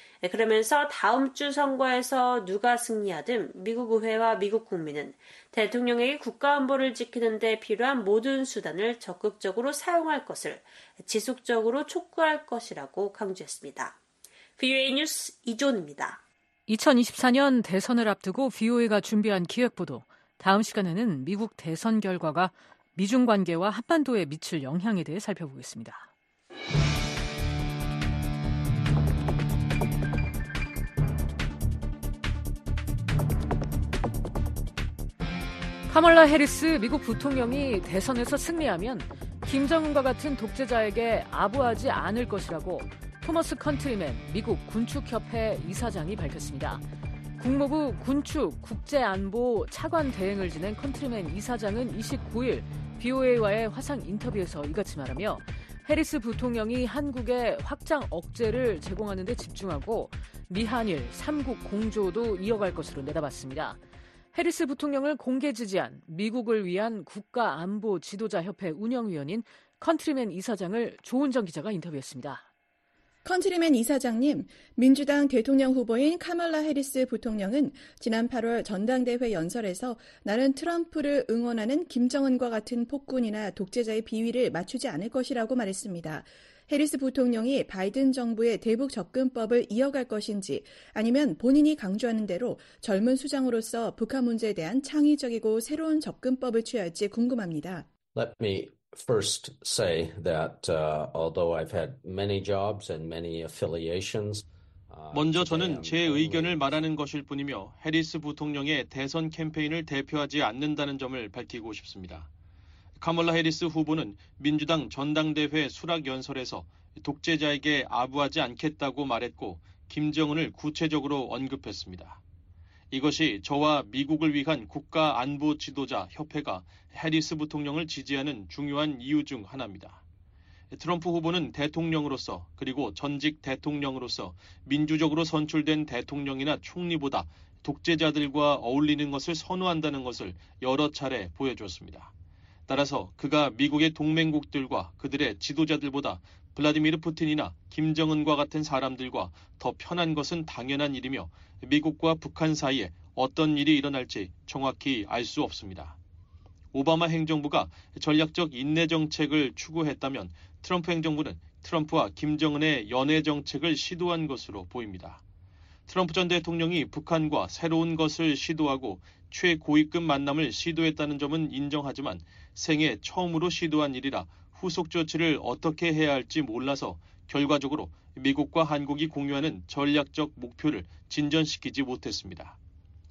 그러면서 다음 주 선거에서 누가 승리하든 미국 의회와 미국 국민은 대통령에게 국가안보를 지키는 데 필요한 모든 수단을 적극적으로 사용할 것을 지속적으로 촉구할 것이라고 강조했습니다. 브이오에이 뉴스 이존입니다. 이천이십사 년 대선을 앞두고 브이오에이가 준비한 기획보도. 다음 시간에는 미국 대선 결과가 미중 관계와 한반도에 미칠 영향에 대해 살펴보겠습니다. 카멀라 해리스 미국 부통령이 대선에서 승리하면 김정은과 같은 독재자에게 아부하지 않을 것이라고 토머스 컨트리맨 미국 군축협회 이사장이 밝혔습니다. 국무부 군축 국제안보 차관 대행을 지낸 컨트리맨 이사장은 이십구 일 브이오에이와의 화상 인터뷰에서 이같이 말하며 해리스 부통령이 한국의 확장 억제를 제공하는 데 집중하고 미한일 삼국 공조도 이어갈 것으로 내다봤습니다. 해리스 부통령을 공개 지지한 미국을 위한 국가안보 지도자 협회 운영위원인 컨트리맨 이사장을 조은정 기자가 인터뷰했습니다. 컨트리맨 이사장님, 민주당 대통령 후보인 카멀라 해리스 부통령은 지난 팔월 전당대회 연설에서 나는 트럼프를 응원하는 김정은과 같은 폭군이나 독재자의 비위를 맞추지 않을 것이라고 말했습니다. 해리스 부통령이 바이든 정부의 대북 접근법을 이어갈 것인지 아니면 본인이 강조하는 대로 젊은 수장으로서 북한 문제에 대한 창의적이고 새로운 접근법을 취할지 궁금합니다. Let me first say that uh, although I've had many jobs and many affiliations, 먼저 저는 제 의견을 말하는 것일 뿐이며 해리스 부통령의 대선 캠페인을 대표하지 않는다는 점을 밝히고 싶습니다. 카멀라 해리스 후보는 민주당 전당대회 수락 연설에서 독재자에게 아부하지 않겠다고 말했고 김정은을 구체적으로 언급했습니다. 이것이 저와 미국을 위한 국가안보 지도자 협회가 해리스 부통령을 지지하는 중요한 이유 중 하나입니다. 트럼프 후보는 대통령으로서 그리고 전직 대통령으로서 민주적으로 선출된 대통령이나 총리보다 독재자들과 어울리는 것을 선호한다는 것을 여러 차례 보여줬습니다. 따라서 그가 미국의 동맹국들과 그들의 지도자들보다 블라디미르 푸틴이나 김정은과 같은 사람들과 더 편한 것은 당연한 일이며 미국과 북한 사이에 어떤 일이 일어날지 정확히 알 수 없습니다. 오바마 행정부가 전략적 인내 정책을 추구했다면 트럼프 행정부는 트럼프와 김정은의 연애 정책을 시도한 것으로 보입니다. 트럼프 전 대통령이 북한과 새로운 것을 시도하고 최고위급 만남을 시도했다는 점은 인정하지만 생애 처음으로 시도한 일이라 후속 조치를 어떻게 해야 할지 몰라서 결과적으로 미국과 한국이 공유하는 전략적 목표를 진전시키지 못했습니다.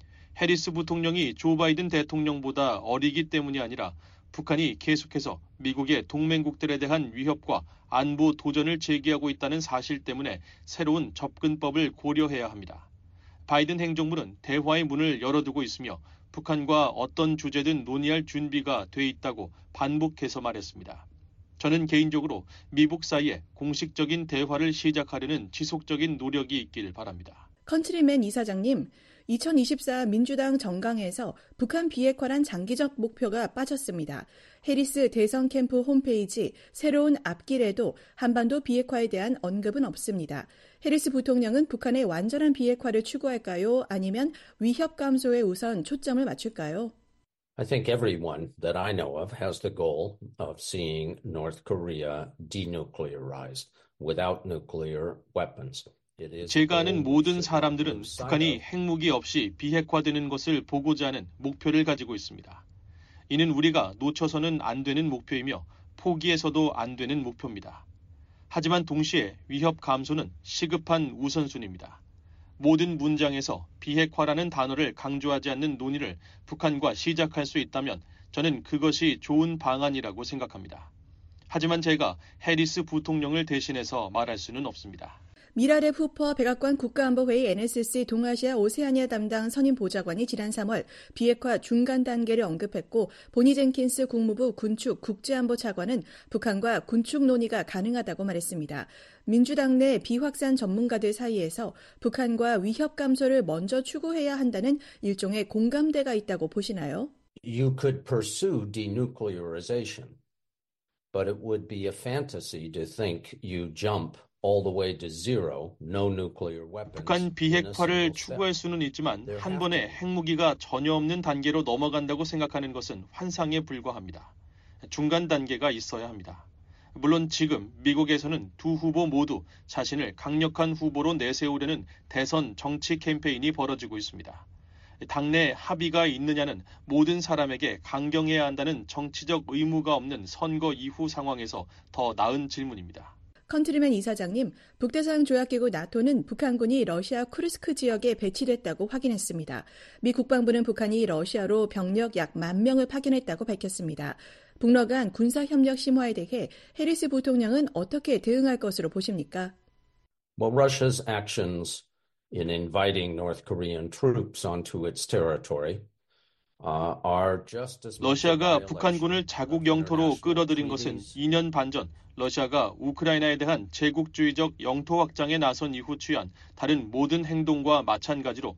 해리스 부통령이 조 바이든 대통령보다 어리기 때문이 아니라 북한이 계속해서 미국의 동맹국들에 대한 위협과 안보 도전을 제기하고 있다는 사실 때문에 새로운 접근법을 고려해야 합니다. 바이든 행정부는 대화의 문을 열어두고 있으며 북한과 어떤 주제든 논의할 준비가 돼 있다고 반복해서 말했습니다. 저는 개인적으로 미북 사이에 공식적인 대화를 시작하려는 지속적인 노력이 있길 바랍니다. 컨트리맨 이사장님, 이천이십사 민주당 정강에서 북한 비핵화란 장기적 목표가 빠졌습니다. 해리스 대선 캠프 홈페이지 새로운 앞길에도 한반도 비핵화에 대한 언급은 없습니다. 해리스 부통령은 북한의 완전한 비핵화를 추구할까요? 아니면 위협 감소에 우선 초점을 맞출까요? I think everyone that I know of has the goal of seeing North Korea denuclearized without nuclear weapons. 제가 아는 모든 사람들은 북한이 핵무기 없이 비핵화되는 것을 보고자 하는 목표를 가지고 있습니다. 이는 우리가 놓쳐서는 안 되는 목표이며 포기해서도 안 되는 목표입니다. 하지만 동시에 위협 감소는 시급한 우선순위입니다. 모든 문장에서 비핵화라는 단어를 강조하지 않는 논의를 북한과 시작할 수 있다면 저는 그것이 좋은 방안이라고 생각합니다. 하지만 제가 해리스 부통령을 대신해서 말할 수는 없습니다. 미라랩 후퍼 백악관 국가안보회의 엔에스씨 동아시아 오세아니아 담당 선임 보좌관이 지난 삼월 비핵화 중간 단계를 언급했고 보니 젠킨스 국무부 군축 국제안보 차관은 북한과 군축 논의가 가능하다고 말했습니다. 민주당 내 비확산 전문가들 사이에서 북한과 위협 감소를 먼저 추구해야 한다는 일종의 공감대가 있다고 보시나요? You could pursue denuclearization, but it would be a fantasy to think you jump all the way to zero, no nuclear weapons. 북한 비핵화를 추구할 수는 있지만 한 번에 핵무기가 전혀 없는 단계로 넘어간다고 생각하는 것은 환상에 불과합니다. 중간 단계가 있어야 합니다. 물론 지금 미국에서는 두 후보 모두 자신을 강력한 후보로 내세우려는 대선 정치 캠페인이 벌어지고 있습니다. 당내 합의가 있느냐는 모든 사람에게 강경해야 한다는 정치적 의무가 없는 선거 이후 상황에서 더 나은 질문입니다. 컨트리맨 이사장님, 북대서양 조약기구 나토는 북한군이 러시아 쿠르스크 지역에 배치됐다고 확인했습니다. 미 국방부는 북한이 러시아로 병력 약 만 명을 파견했다고 밝혔습니다. 북러 간 군사협력 심화에 대해 해리스 부통령은 어떻게 대응할 것으로 보십니까? Well, Russia's actions in inviting North Korean troops onto its territory uh, are just as 러시아가 북한군을 자국 영토로 끌어들인 것은 이 년 반 전 러시아가 우크라이나에 대한 제국주의적 영토 확장에 나선 이후 취한 다른 모든 행동과 마찬가지로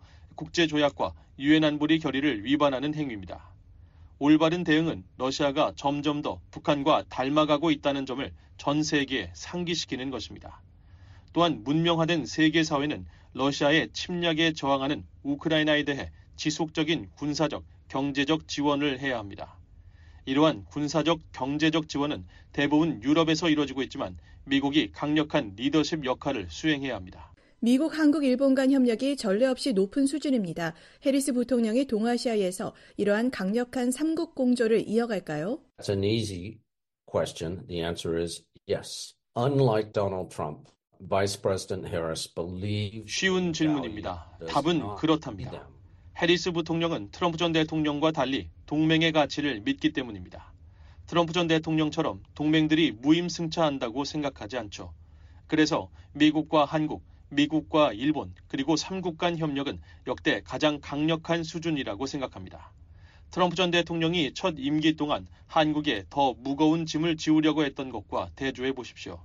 국제조약과 유엔 안보리 결의를 위반하는 행위입니다. 올바른 대응은 러시아가 점점 더 북한과 닮아가고 있다는 점을 전 세계에 상기시키는 것입니다. 또한 문명화된 세계사회는 러시아의 침략에 저항하는 우크라이나에 대해 지속적인 군사적, 경제적 지원을 해야 합니다. 이러한 군사적, 경제적 지원은 대부분 유럽에서 이루어지고 있지만 미국이 강력한 리더십 역할을 수행해야 합니다. 미국, 한국, 일본 간 협력이 전례 없이 높은 수준입니다. 해리스 부통령이 동아시아에서 이러한 강력한 삼국 공조를 이어갈까요? That's an easy question. The answer is yes. Unlike Donald Trump, Vice President Harris believes 쉬운 질문입니다. 답은 그렇답니다. 해리스 부통령은 트럼프 전 대통령과 달리 동맹의 가치를 믿기 때문입니다. 트럼프 전 대통령처럼 동맹들이 무임승차한다고 생각하지 않죠. 그래서 미국과 한국, 미국과 일본, 그리고 삼국 간 협력은 역대 가장 강력한 수준이라고 생각합니다. 트럼프 전 대통령이 첫 임기 동안 한국에 더 무거운 짐을 지우려고 했던 것과 대조해 보십시오.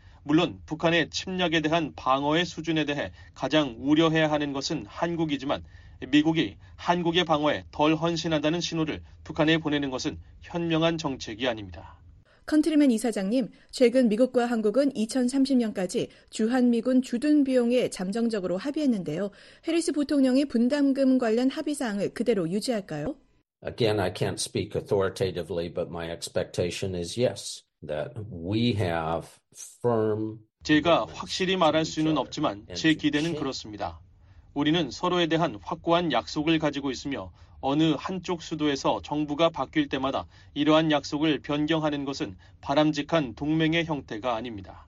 물론 북한의 침략에 대한 방어의 수준에 대해 가장 우려해야 하는 것은 한국이지만 미국이 한국의 방어에 덜 헌신한다는 신호를 북한에 보내는 것은 현명한 정책이 아닙니다. 컨트리맨 이사장님, 최근 미국과 한국은 이천삼십 년까지 주한미군 주둔 비용에 잠정적으로 합의했는데요. 해리스 부통령이 분담금 관련 합의사항을 그대로 유지할까요? Again, I can't speak authoritatively, but my expectation is yes, that we have firm. 제가 확실히 말할 수는 없지만 제 기대는 그렇습니다. 우리는 서로에 대한 확고한 약속을 가지고 있으며 어느 한쪽 수도에서 정부가 바뀔 때마다 이러한 약속을 변경하는 것은 바람직한 동맹의 형태가 아닙니다.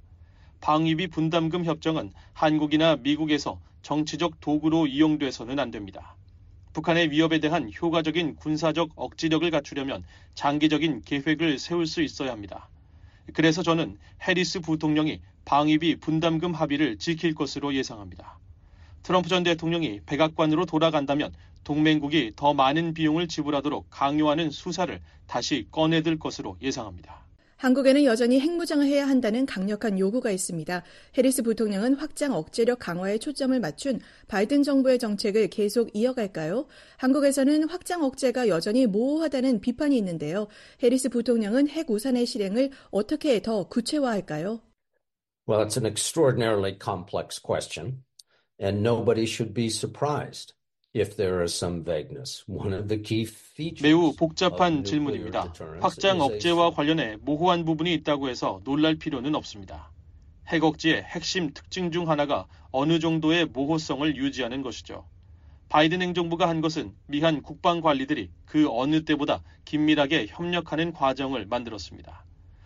방위비 분담금 협정은 한국이나 미국에서 정치적 도구로 이용돼서는 안 됩니다. 북한의 위협에 대한 효과적인 군사적 억지력을 갖추려면 장기적인 계획을 세울 수 있어야 합니다. 그래서 저는 해리스 부통령이 방위비 분담금 합의를 지킬 것으로 예상합니다. 트럼프 전 대통령이 백악관으로 돌아간다면 동맹국이 더 많은 비용을 지불하도록 강요하는 수사를 다시 꺼내들 것으로 예상합니다. 한국에는 여전히 핵무장을 해야 한다는 강력한 요구가 있습니다. 해리스 부통령은 확장 억제력 강화에 초점을 맞춘 바이든 정부의 정책을 계속 이어갈까요? 한국에서는 확장 억제가 여전히 모호하다는 비판이 있는데요. 해리스 부통령은 핵 우산의 실행을 어떻게 더 구체화할까요? Well, it's an extraordinarily complex question, and nobody should be surprised if there is some vagueness. One of the key features 매우 복잡한 질문입니다. 확장 억제와 관련해 모호한 부분이 있다고 해서 놀랄 필요는 없습니다. 핵 억제의 핵심 특징 중 하나가 어느 정도의 모호성을 유지하는 것이죠. 바이든 행정부가 한 것은 미한 국방 관리들이 그 어느 때보다 긴밀하게 협력하는 과정을 만들었습니다.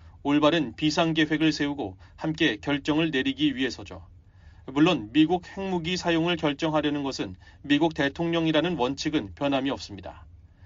올바른 비상계획을 세우고 함께 결정을 내리기 위해서죠. 물론 미국 핵무기 사용을 결정하려는 것은 미국 대통령이라는 원칙은 변함이 없습니다.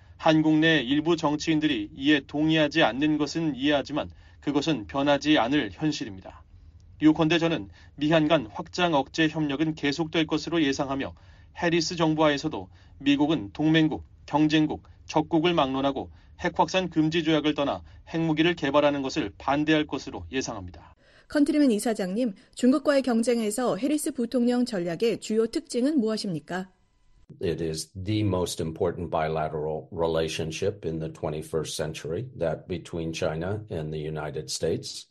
한국 내 일부 정치인들이 이에 동의하지 않는 것은 이해하지만 그것은 변하지 않을 현실입니다. 요컨대 저는 미한 간 확장 억제 협력은 계속될 것으로 예상하며 해리스 정부하에서도 미국은 동맹국, 경쟁국, 적국을 막론하고 핵 확산 금지 조약을 떠나 핵무기를 개발하는 것을 반대할 것으로 예상합니다. 컨트리맨 이사장님, 중국과의 경쟁에서 해리스 부통령 전략의 주요 특징은 무엇입니까? It is the most important bilateral relationship in the twenty-first century, that between China and the United States.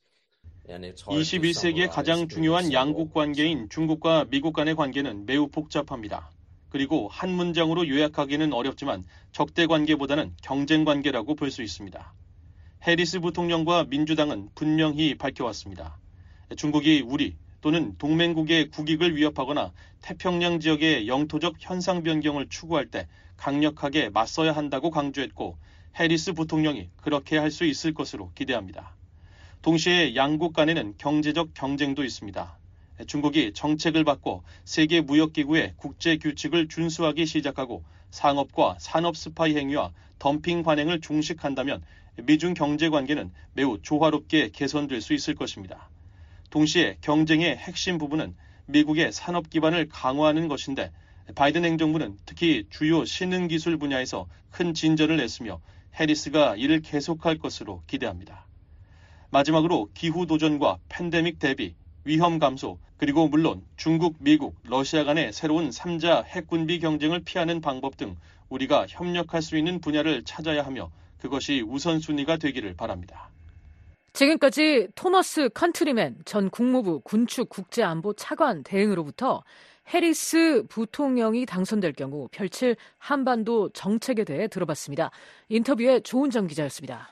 이십일 세기의 가장 중요한 양국 관계인 중국과 미국 간의 관계는 매우 복잡합니다. 그리고 한 문장으로 요약하기는 어렵지만 적대 관계보다는 경쟁 관계라고 볼 수 있습니다. 해리스 부통령과 민주당은 분명히 밝혀왔습니다. 중국이 우리 또는 동맹국의 국익을 위협하거나 태평양 지역의 영토적 현상 변경을 추구할 때 강력하게 맞서야 한다고 강조했고 해리스 부통령이 그렇게 할 수 있을 것으로 기대합니다. 동시에 양국 간에는 경제적 경쟁도 있습니다. 중국이 정책을 바꿔 세계무역기구의 국제 규칙을 준수하기 시작하고 상업과 산업 스파이 행위와 덤핑 관행을 중식한다면 미중 경제 관계는 매우 조화롭게 개선될 수 있을 것입니다. 동시에 경쟁의 핵심 부분은 미국의 산업 기반을 강화하는 것인데 바이든 행정부는 특히 주요 신흥기술 분야에서 큰 진전을 냈으며 해리스가 이를 계속할 것으로 기대합니다. 마지막으로 기후 도전과 팬데믹 대비, 위험 감소, 그리고 물론 중국, 미국, 러시아 간의 새로운 삼자 핵군비 경쟁을 피하는 방법 등 우리가 협력할 수 있는 분야를 찾아야 하며 그것이 우선순위가 되기를 바랍니다. 지금까지 토머스 컨트리맨 전 국무부 군축 국제안보 차관 대행으로부터 해리스 부통령이 당선될 경우 펼칠 한반도 정책에 대해 들어봤습니다. 인터뷰의 조은정 기자였습니다.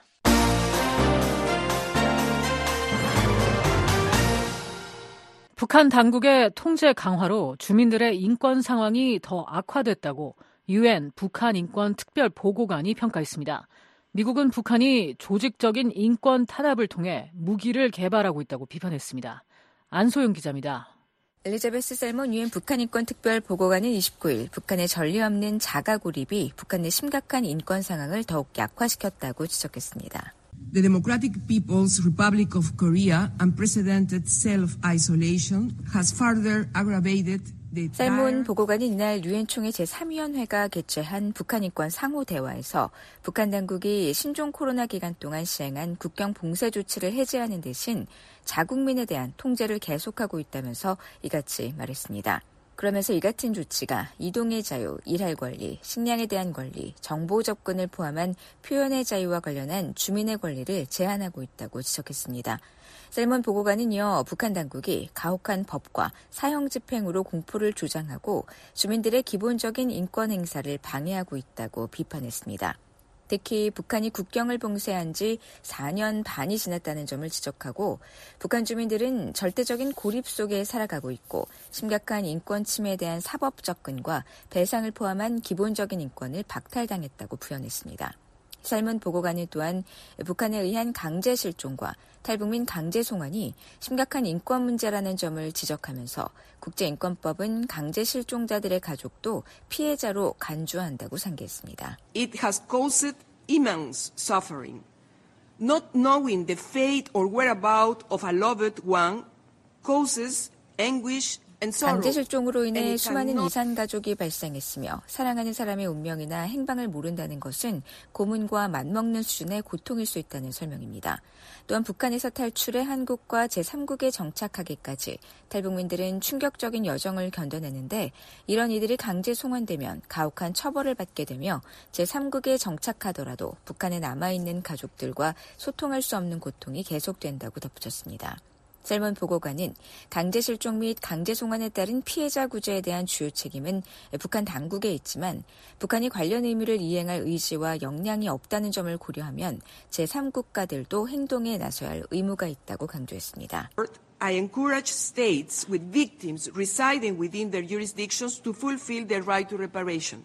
북한 당국의 통제 강화로 주민들의 인권 상황이 더 악화됐다고 유엔 북한 인권 특별 보고관이 평가했습니다. 미국은 북한이 조직적인 인권 탄압을 통해 무기를 개발하고 있다고 비판했습니다. 안소영 기자입니다. 엘리자베스 셀몬 유엔 북한 인권 특별 보고관은 이십구일 북한의 전례 없는 자가 고립이 북한 내 심각한 인권 상황을 더욱 약화시켰다고 지적했습니다. The Democratic People's Republic of Korea unprecedented self-isolation has further aggravated the 셀몬 보고관은 이날 유엔 총회 제삼위원회가 개최한 북한 인권 상호 대화에서 북한 당국이 신종 코로나 기간 동안 시행한 국경 봉쇄 조치를 해제하는 대신 자국민에 대한 통제를 계속하고 있다면서 이같이 말했습니다. 그러면서 이 같은 조치가 이동의 자유, 일할 권리, 식량에 대한 권리, 정보 접근을 포함한 표현의 자유와 관련한 주민의 권리를 제한하고 있다고 지적했습니다. 셀몬 보고관은요, 북한 당국이 가혹한 법과 사형 집행으로 공포를 조장하고 주민들의 기본적인 인권 행사를 방해하고 있다고 비판했습니다. 특히 북한이 국경을 봉쇄한 지 사 년 반이 지났다는 점을 지적하고 북한 주민들은 절대적인 고립 속에 살아가고 있고 심각한 인권 침해에 대한 사법 접근과 배상을 포함한 기본적인 인권을 박탈당했다고 부연했습니다. 살문 보고관은 또한 북한에 의한 강제 실종과 탈북민 강제 송환이 심각한 인권 문제라는 점을 지적하면서 국제인권법은 강제 실종자들의 가족도 피해자로 간주한다고 상기했습니다. It has caused immense suffering. Not knowing the fate or whereabouts of a loved one causes anguish. 강제 실종으로 인해 수많은 이산 가족이 발생했으며 사랑하는 사람의 운명이나 행방을 모른다는 것은 고문과 맞먹는 수준의 고통일 수 있다는 설명입니다. 또한 북한에서 탈출해 한국과 제삼국에 정착하기까지 탈북민들은 충격적인 여정을 견뎌내는데 이런 이들이 강제 송환되면 가혹한 처벌을 받게 되며 제삼국에 정착하더라도 북한에 남아있는 가족들과 소통할 수 없는 고통이 계속된다고 덧붙였습니다. 살문 보고관은 강제 실종 및 강제 송환에 따른 피해자 구제에 대한 주요 책임은 북한 당국에 있지만 북한이 관련 의무를 이행할 의지와 역량이 없다는 점을 고려하면 제삼국가들도 행동에 나서야 할 의무가 있다고 강조했습니다. I encourage states with victims residing within their jurisdictions to fulfill their right to reparation.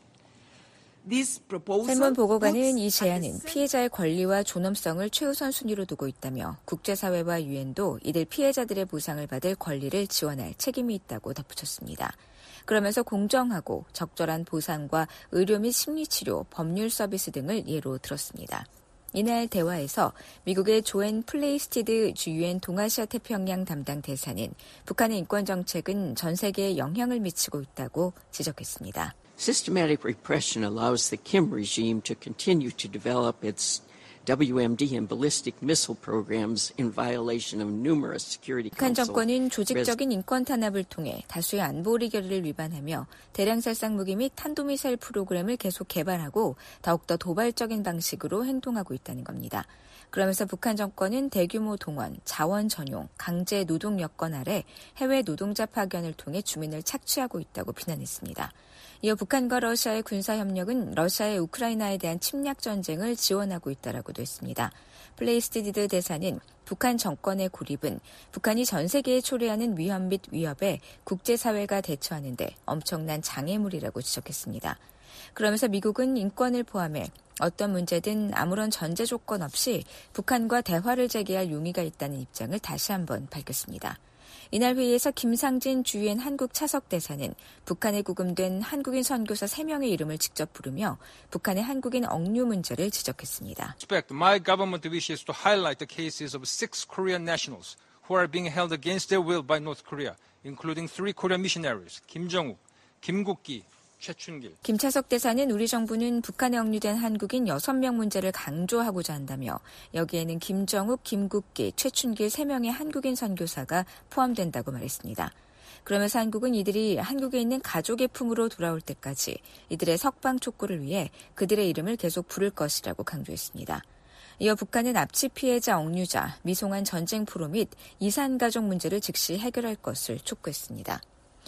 살문 보고관은 이 제안은 피해자의 권리와 존엄성을 최우선 순위로 두고 있다며 국제사회와 유엔도 이들 피해자들의 보상을 받을 권리를 지원할 책임이 있다고 덧붙였습니다. 그러면서 공정하고 적절한 보상과 의료 및 심리치료, 법률 서비스 등을 예로 들었습니다. 이날 대화에서 미국의 조앤 플레이스티드 유엔 동아시아 태평양 담당 대사는 북한의 인권 정책은 전 세계에 영향을 미치고 있다고 지적했습니다. Systematic repression allows the Kim regime to continue to develop its W M D and ballistic missile programs in violation of numerous Security 북한 Council. 정권은 조직적인 인권 탄압을 통해 다수의 안보 의결을 위반하며 대량 살상 무기 및 탄도미사일 프로그램을 계속 개발하고 더욱더 도발적인 방식으로 행동하고 있다는 겁니다. 그러면서 북한 정권은 대규모 동원, 자원 전용, 강제 노동 여건 아래 해외 노동자 파견을 통해 주민을 착취하고 있다고 비난했습니다. 이어 북한과 러시아의 군사협력은 러시아의 우크라이나에 대한 침략 전쟁을 지원하고 있다라고도 했습니다. 플레이스티드 대사는 북한 정권의 고립은 북한이 전 세계에 초래하는 위험 및 위협에 국제사회가 대처하는 데 엄청난 장애물이라고 지적했습니다. 그러면서 미국은 인권을 포함해 어떤 문제든 아무런 전제 조건 없이 북한과 대화를 재개할 용의가 있다는 입장을 다시 한번 밝혔습니다. 이날 회의에서 김상진 주유엔 한국 차석 대사는 북한에 구금된 한국인 선교사 세 명의 이름을 직접 부르며 북한의 한국인 억류 문제를 지적했습니다. My government wishes to highlight the cases of six Korean nationals who are being held against their will by North Korea, including three Korean missionaries, 김정욱, 김국기, 최춘길. 김차석 대사는 우리 정부는 북한에 억류된 한국인 여섯 명 문제를 강조하고자 한다며 여기에는 김정욱, 김국기, 최춘길 세 명의 한국인 선교사가 포함된다고 말했습니다. 그러면서 한국은 이들이 한국에 있는 가족의 품으로 돌아올 때까지 이들의 석방 촉구를 위해 그들의 이름을 계속 부를 것이라고 강조했습니다. 이어 북한은 납치 피해자 억류자, 미송환 전쟁 포로 및 이산가족 문제를 즉시 해결할 것을 촉구했습니다.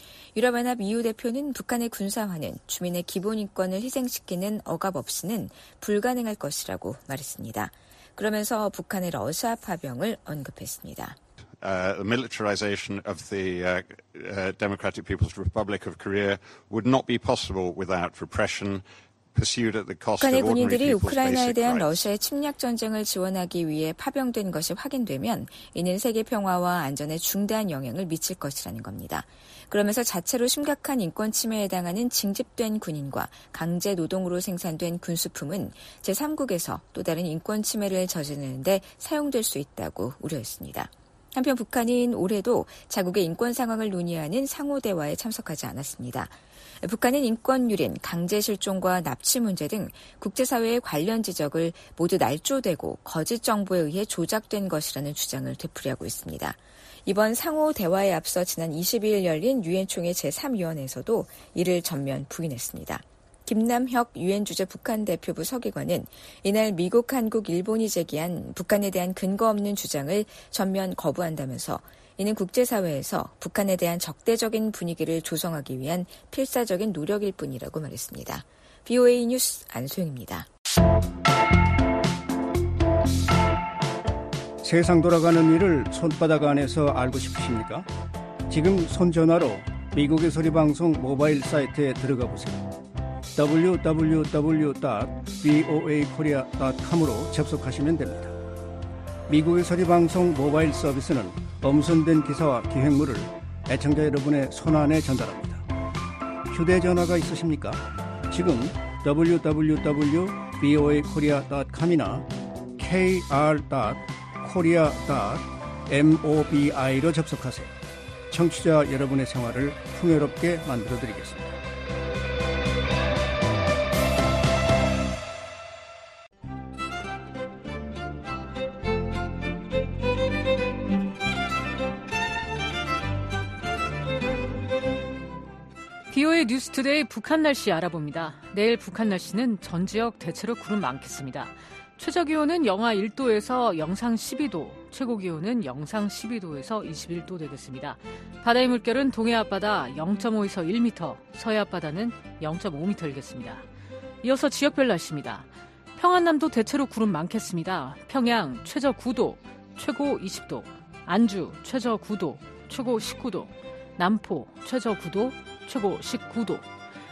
유럽연합 이유 대표는 북한의 군사화는 주민의 기본 인권을 희생시키는 억압 없이는 불가능할 것이라고 말했습니다. 그러면서 북한의 러시아 파병을 언급했습니다. Uh, the militarization of the uh, uh, Democratic People's Republic of Korea would not be possible without repression. 북한의 군인들이 우크라이나에 대한 러시아의 침략 전쟁을 지원하기 위해 파병된 것이 확인되면 이는 세계 평화와 안전에 중대한 영향을 미칠 것이라는 겁니다. 그러면서 자체로 심각한 인권 침해에 해당하는 징집된 군인과 강제 노동으로 생산된 군수품은 제삼국에서 또 다른 인권 침해를 저지르는 데 사용될 수 있다고 우려했습니다. 한편 북한은 올해도 자국의 인권 상황을 논의하는 상호 대화에 참석하지 않았습니다. 북한은 인권 유린, 강제 실종과 납치 문제 등 국제사회의 관련 지적을 모두 날조되고 거짓 정보에 의해 조작된 것이라는 주장을 되풀이하고 있습니다. 이번 상호 대화에 앞서 지난 이십이일 열린 유엔 총회 제삼 위원회에서도 이를 전면 부인했습니다. 김남혁 유엔 주재 북한 대표부 서기관은 이날 미국, 한국, 일본이 제기한 북한에 대한 근거 없는 주장을 전면 거부한다면서 이는 국제사회에서 북한에 대한 적대적인 분위기를 조성하기 위한 필사적인 노력일 뿐이라고 말했습니다. 브이오에이 뉴스 안소영입니다. 세상 돌아가는 일을 손바닥 안에서 알고 싶으십니까? 지금 손전화로 미국의 소리방송 모바일 사이트에 들어가 보세요. 더블유 더블유 더블유 닷 브이오에이 코리아 닷 컴으로 접속하시면 됩니다. 미국의 소리방송 모바일 서비스는 엄선된 기사와 기획물을 애청자 여러분의 손안에 전달합니다. 휴대전화가 있으십니까? 지금 더블유 더블유 더블유 닷 브이오에이 코리아 닷 컴이나 케이알 닷 코리아 닷 모비로 접속하세요. 청취자 여러분의 생활을 풍요롭게 만들어드리겠습니다. 비오에이 뉴스투데이 북한 날씨 알아봅니다. 내일 북한 날씨는 전 지역 대체로 구름 많겠습니다. 최저기온은 영하 일 도에서 영상 십이 도, 최고기온은 영상 십이 도에서 이십일 도 되겠습니다. 바다의 물결은 동해 앞바다 영 점 오에서 일 미터, 서해 앞바다는 영 점 오 미터이겠습니다. 이어서 지역별 날씨입니다. 평안남도 대체로 구름 많겠습니다. 평양 최저 구 도, 최고 이십 도, 안주 최저 구 도, 최고 십구 도, 남포 최저 구 도, 최고 십구 도,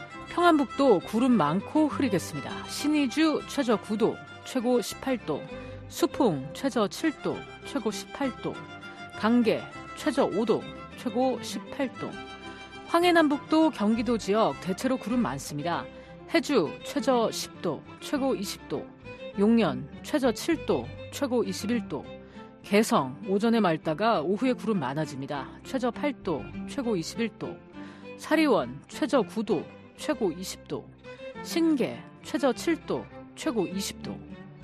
평안북도 구름 많고 흐리겠습니다. 신의주 최저 구 도, 최고 십팔 도, 수풍 최저 칠 도, 최고 십팔 도, 강계 최저 오 도, 최고 십팔 도, 황해남북도 경기도 지역 대체로 구름 많습니다. 해주 최저 십 도, 최고 이십 도, 용년 최저 칠 도, 최고 이십일 도, 개성 오전에 맑다가 오후에 구름 많아집니다. 최저 팔 도, 최고 이십일 도, 사리원 최저 구 도, 최고 이십 도, 신계 최저 칠 도, 최고 이십 도,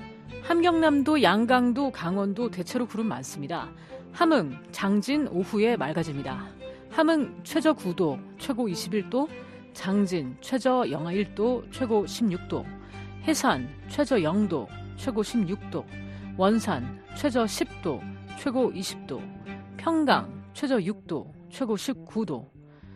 함경남도, 양강도, 강원도 대체로 구름 많습니다. 함흥, 장진 오후에 맑아집니다. 함흥 최저 구 도, 최고 이십일 도, 장진 최저 영하 일 도, 최고 십육 도, 해산 최저 영 도, 최고 십육 도, 원산 최저 십 도, 최고 이십 도, 평강 최저 육 도, 최고 십구 도,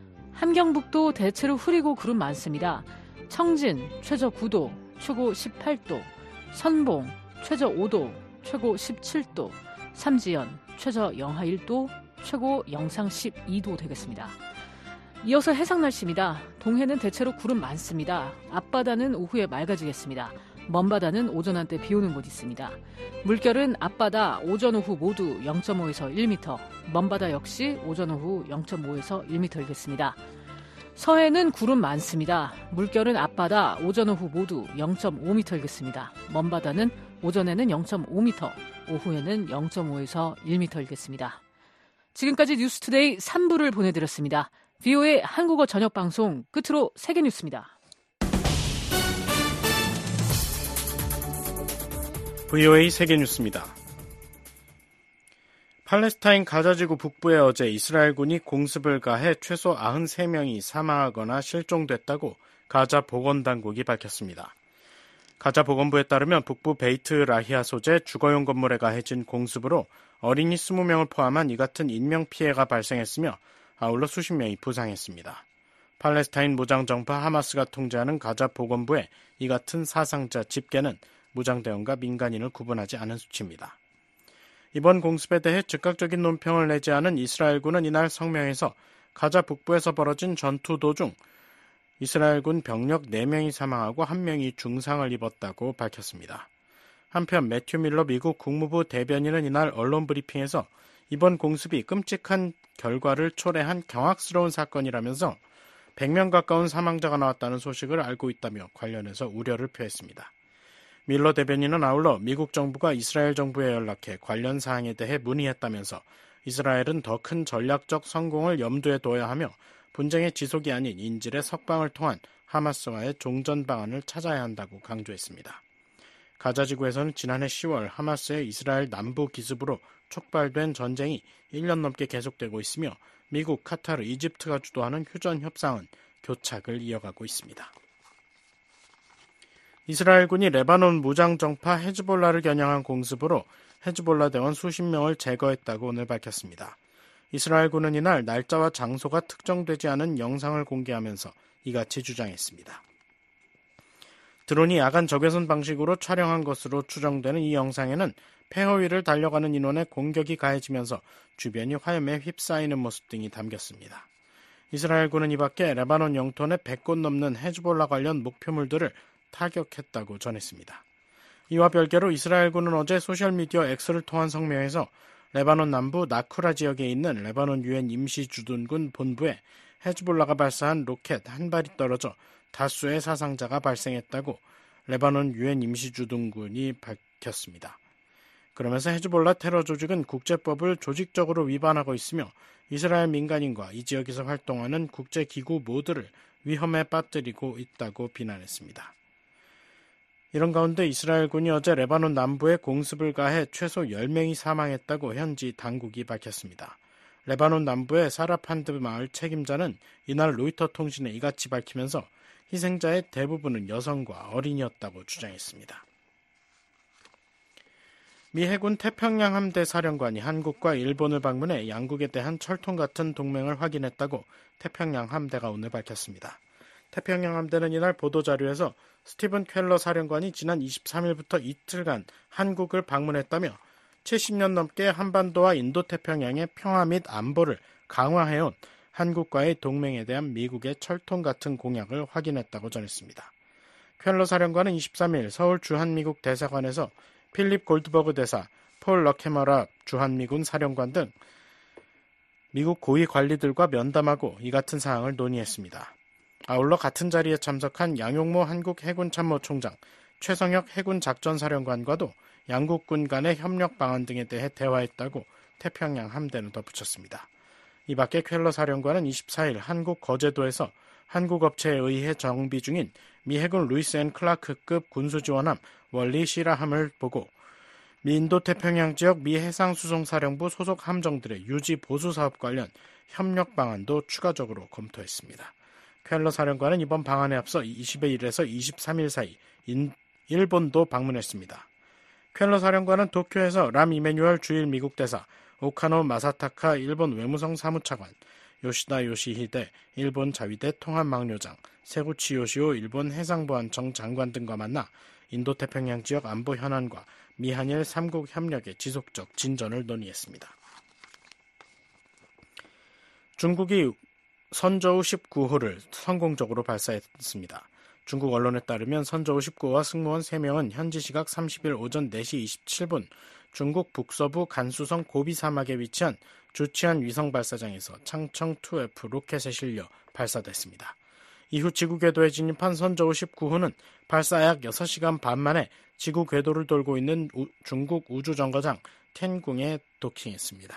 함경북도 대체로 흐리고 구름 많습니다. 청진 최저 구 도, 최고 십팔 도, 선봉 최저 오 도, 최고 십칠 도, 삼지연 최저 영하 일 도, 최고 영상 십이 도 되겠습니다. 이어서 해상 날씨입니다. 동해는 대체로 구름 많습니다. 앞바다는 오후에 맑아지겠습니다. 먼바다는 오전 한때 비 오는 곳 있습니다. 물결은 앞바다 오전 오후 모두 영 점 오에서 일 미터, 먼바다 역시 오전 오후 영 점 오에서 일 미터이겠습니다. 서해는 구름 많습니다. 물결은 앞바다 오전 오후 모두 영 점 오 미터이겠습니다. 먼바다는 오전에는 영 점 오 미터, 오후에는 영 점 오에서 일 미터이겠습니다. 지금까지 뉴스투데이 삼 부를 보내드렸습니다. 비오에이 한국어 저녁방송 끝으로 세계뉴스입니다. 브이오에이 세계뉴스입니다. 팔레스타인 가자지구 북부에 어제 이스라엘군이 공습을 가해 최소 구십삼 명이 사망하거나 실종됐다고 가자 보건당국이 밝혔습니다. 가자 보건부에 따르면 북부 베이트 라히아 소재 주거용 건물에 가해진 공습으로 어린이 이십 명을 포함한 이 같은 인명피해가 발생했으며 아울러 수십 명이 부상했습니다. 팔레스타인 무장정파 하마스가 통제하는 가자 보건부의 이 같은 사상자 집계는 무장대원과 민간인을 구분하지 않은 수치입니다. 이번 공습에 대해 즉각적인 논평을 내지 않은 이스라엘군은 이날 성명에서 가자 북부에서 벌어진 전투 도중 이스라엘군 병력 네 명이 사망하고 한 명이 중상을 입었다고 밝혔습니다. 한편 매튜 밀러 미국 국무부 대변인은 이날 언론 브리핑에서 이번 공습이 끔찍한 결과를 초래한 경악스러운 사건이라면서 백 명 가까운 사망자가 나왔다는 소식을 알고 있다며 관련해서 우려를 표했습니다. 밀러 대변인은 아울러 미국 정부가 이스라엘 정부에 연락해 관련 사항에 대해 문의했다면서 이스라엘은 더 큰 전략적 성공을 염두에 둬야 하며 분쟁의 지속이 아닌 인질의 석방을 통한 하마스와의 종전 방안을 찾아야 한다고 강조했습니다. 가자지구에서는 지난해 시월 하마스의 이스라엘 남부 기습으로 촉발된 전쟁이 일 년 넘게 계속되고 있으며 미국, 카타르, 이집트가 주도하는 휴전 협상은 교착을 이어가고 있습니다. 이스라엘군이 레바논 무장정파 헤즈볼라를 겨냥한 공습으로 헤즈볼라 대원 수십 명을 제거했다고 오늘 밝혔습니다. 이스라엘군은 이날 날짜와 장소가 특정되지 않은 영상을 공개하면서 이같이 주장했습니다. 드론이 야간 적외선 방식으로 촬영한 것으로 추정되는 이 영상에는 폐허 위를 달려가는 인원의 공격이 가해지면서 주변이 화염에 휩싸이는 모습 등이 담겼습니다. 이스라엘군은 이 밖에 레바논 영토 내 백 곳 넘는 헤즈볼라 관련 목표물들을 타격했다고 전했습니다. 이와 별개로 이스라엘군은 어제 소셜미디어 X를 통한 성명에서 레바논 남부 나쿠라 지역에 있는 레바논 유엔 임시주둔군 본부에 헤즈볼라가 발사한 로켓 한 발이 떨어져 다수의 사상자가 발생했다고 레바논 유엔 임시주둔군이 밝혔습니다. 그러면서 헤즈볼라 테러 조직은 국제법을 조직적으로 위반하고 있으며 이스라엘 민간인과 이 지역에서 활동하는 국제기구 모두를 위험에 빠뜨리고 있다고 비난했습니다. 이런 가운데 이스라엘군이 어제 레바논 남부에 공습을 가해 최소 열 명이 사망했다고 현지 당국이 밝혔습니다. 레바논 남부의 사라판드 마을 책임자는 이날 로이터 통신에 이같이 밝히면서 희생자의 대부분은 여성과 어린이였다고 주장했습니다. 미 해군 태평양 함대 사령관이 한국과 일본을 방문해 양국에 대한 철통 같은 동맹을 확인했다고 태평양 함대가 오늘 밝혔습니다. 태평양 함대는 이날 보도자료에서 스티븐 켈러 사령관이 지난 이십삼일부터 이틀간 한국을 방문했다며 칠십 년 넘게 한반도와 인도태평양의 평화 및 안보를 강화해온 한국과의 동맹에 대한 미국의 철통 같은 공약을 확인했다고 전했습니다. 켈러 사령관은 이십삼일 서울 주한미국 대사관에서 필립 골드버그 대사, 폴 러케머라 주한미군 사령관 등 미국 고위 관리들과 면담하고 이 같은 사항을 논의했습니다. 아울러 같은 자리에 참석한 양용모 한국 해군 참모총장, 최성혁 해군 작전사령관과도 양국군 간의 협력 방안 등에 대해 대화했다고 태평양 함대는 덧붙였습니다. 이 밖에 켈러 사령관은 이십사일 한국 거제도에서 한국 업체에 의해 정비 중인 미 해군 루이스 앤 클라크급 군수지원함 월리 시라함을 보고 미 인도태평양 지역 미 해상수송사령부 소속 함정들의 유지 보수 사업 관련 협력 방안도 추가적으로 검토했습니다. 켈러 사령관은 이번 방안에 앞서 이십일에서 이십삼일 사이 인, 일본도 방문했습니다. 켈러 사령관은 도쿄에서 람 이메뉴얼 주일 미국 대사, 오카노 마사타카 일본 외무성 사무차관, 요시다 요시히데 일본 자위대 통합망료장, 세구치 요시오 일본 해상보안청 장관 등과 만나 인도태평양 지역 안보 현안과 미한일 삼국 협력의 지속적 진전을 논의했습니다. 중국이 선저우 십구호를 성공적으로 발사했습니다. 중국 언론에 따르면 선저우 십구호와 승무원 세 명은 현지 시각 삼십일 오전 네시 이십칠분 중국 북서부 간수성 고비 사막에 위치한 주치안 위성 발사장에서 창청 투 에프 로켓에 실려 발사됐습니다. 이후 지구 궤도에 진입한 선저우 십구호는 발사 약 여섯 시간 반 만에 지구 궤도를 돌고 있는 우, 중국 우주정거장 텐궁에 도킹했습니다.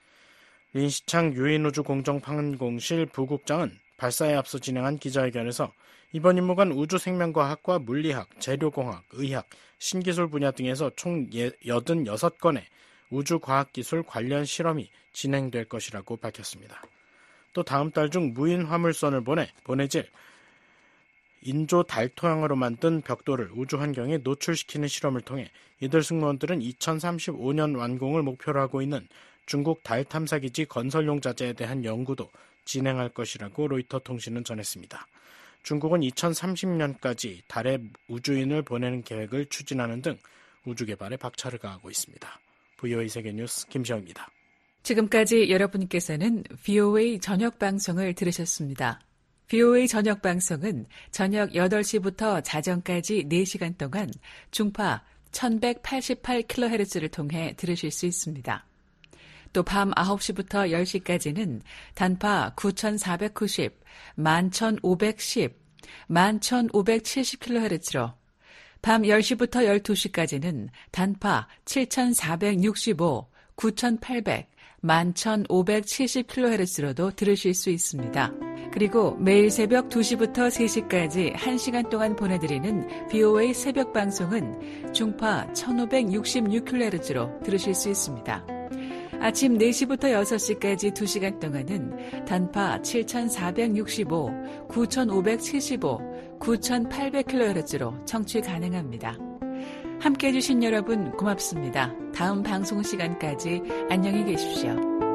린시창 유인우주공정판공실 부국장은 발사에 앞서 진행한 기자회견에서 이번 임무관 우주생명과학과 물리학, 재료공학, 의학, 신기술 분야 등에서 총 팔십육 건의 우주과학기술 관련 실험이 진행될 것이라고 밝혔습니다. 또 다음 달 중 무인 화물선을 보내 보내질 인조 달 토양으로 만든 벽돌을 우주 환경에 노출시키는 실험을 통해 이들 승무원들은 이천삼십오년 완공을 목표로 하고 있는 중국 달 탐사기지 건설용 자재에 대한 연구도 진행할 것이라고 로이터 통신은 전했습니다. 중국은 이천삼십년까지 달에 우주인을 보내는 계획을 추진하는 등 우주 개발에 박차를 가하고 있습니다. 브이오에이 세계뉴스 김시영입니다. 지금까지 여러분께서는 브이오에이 저녁 방송을 들으셨습니다. 브이오에이 저녁 방송은 저녁 여덟 시부터 자정까지 네 시간 동안 중파 천백팔십팔 킬로헤르츠를 통해 들으실 수 있습니다. 또 밤 아홉 시부터 열 시까지는 단파 구천사백구십, 만천오백십, 만천오백칠십 킬로헤르츠로 밤 열 시부터 열두 시까지는 단파 칠천사백육십오, 구천팔백, 만천오백칠십 킬로헤르츠로도 들으실 수 있습니다. 그리고 매일 새벽 두 시부터 세 시까지 한 시간 동안 보내드리는 브이오에이 새벽 방송은 중파 천오백육십육 킬로헤르츠로 들으실 수 있습니다. 아침 네 시부터 여섯 시까지 두 시간 동안은 단파 칠천사백육십오, 구천오백칠십오, 구천팔백 킬로헤르츠로 청취 가능합니다. 함께해 주신 여러분 고맙습니다. 다음 방송 시간까지 안녕히 계십시오.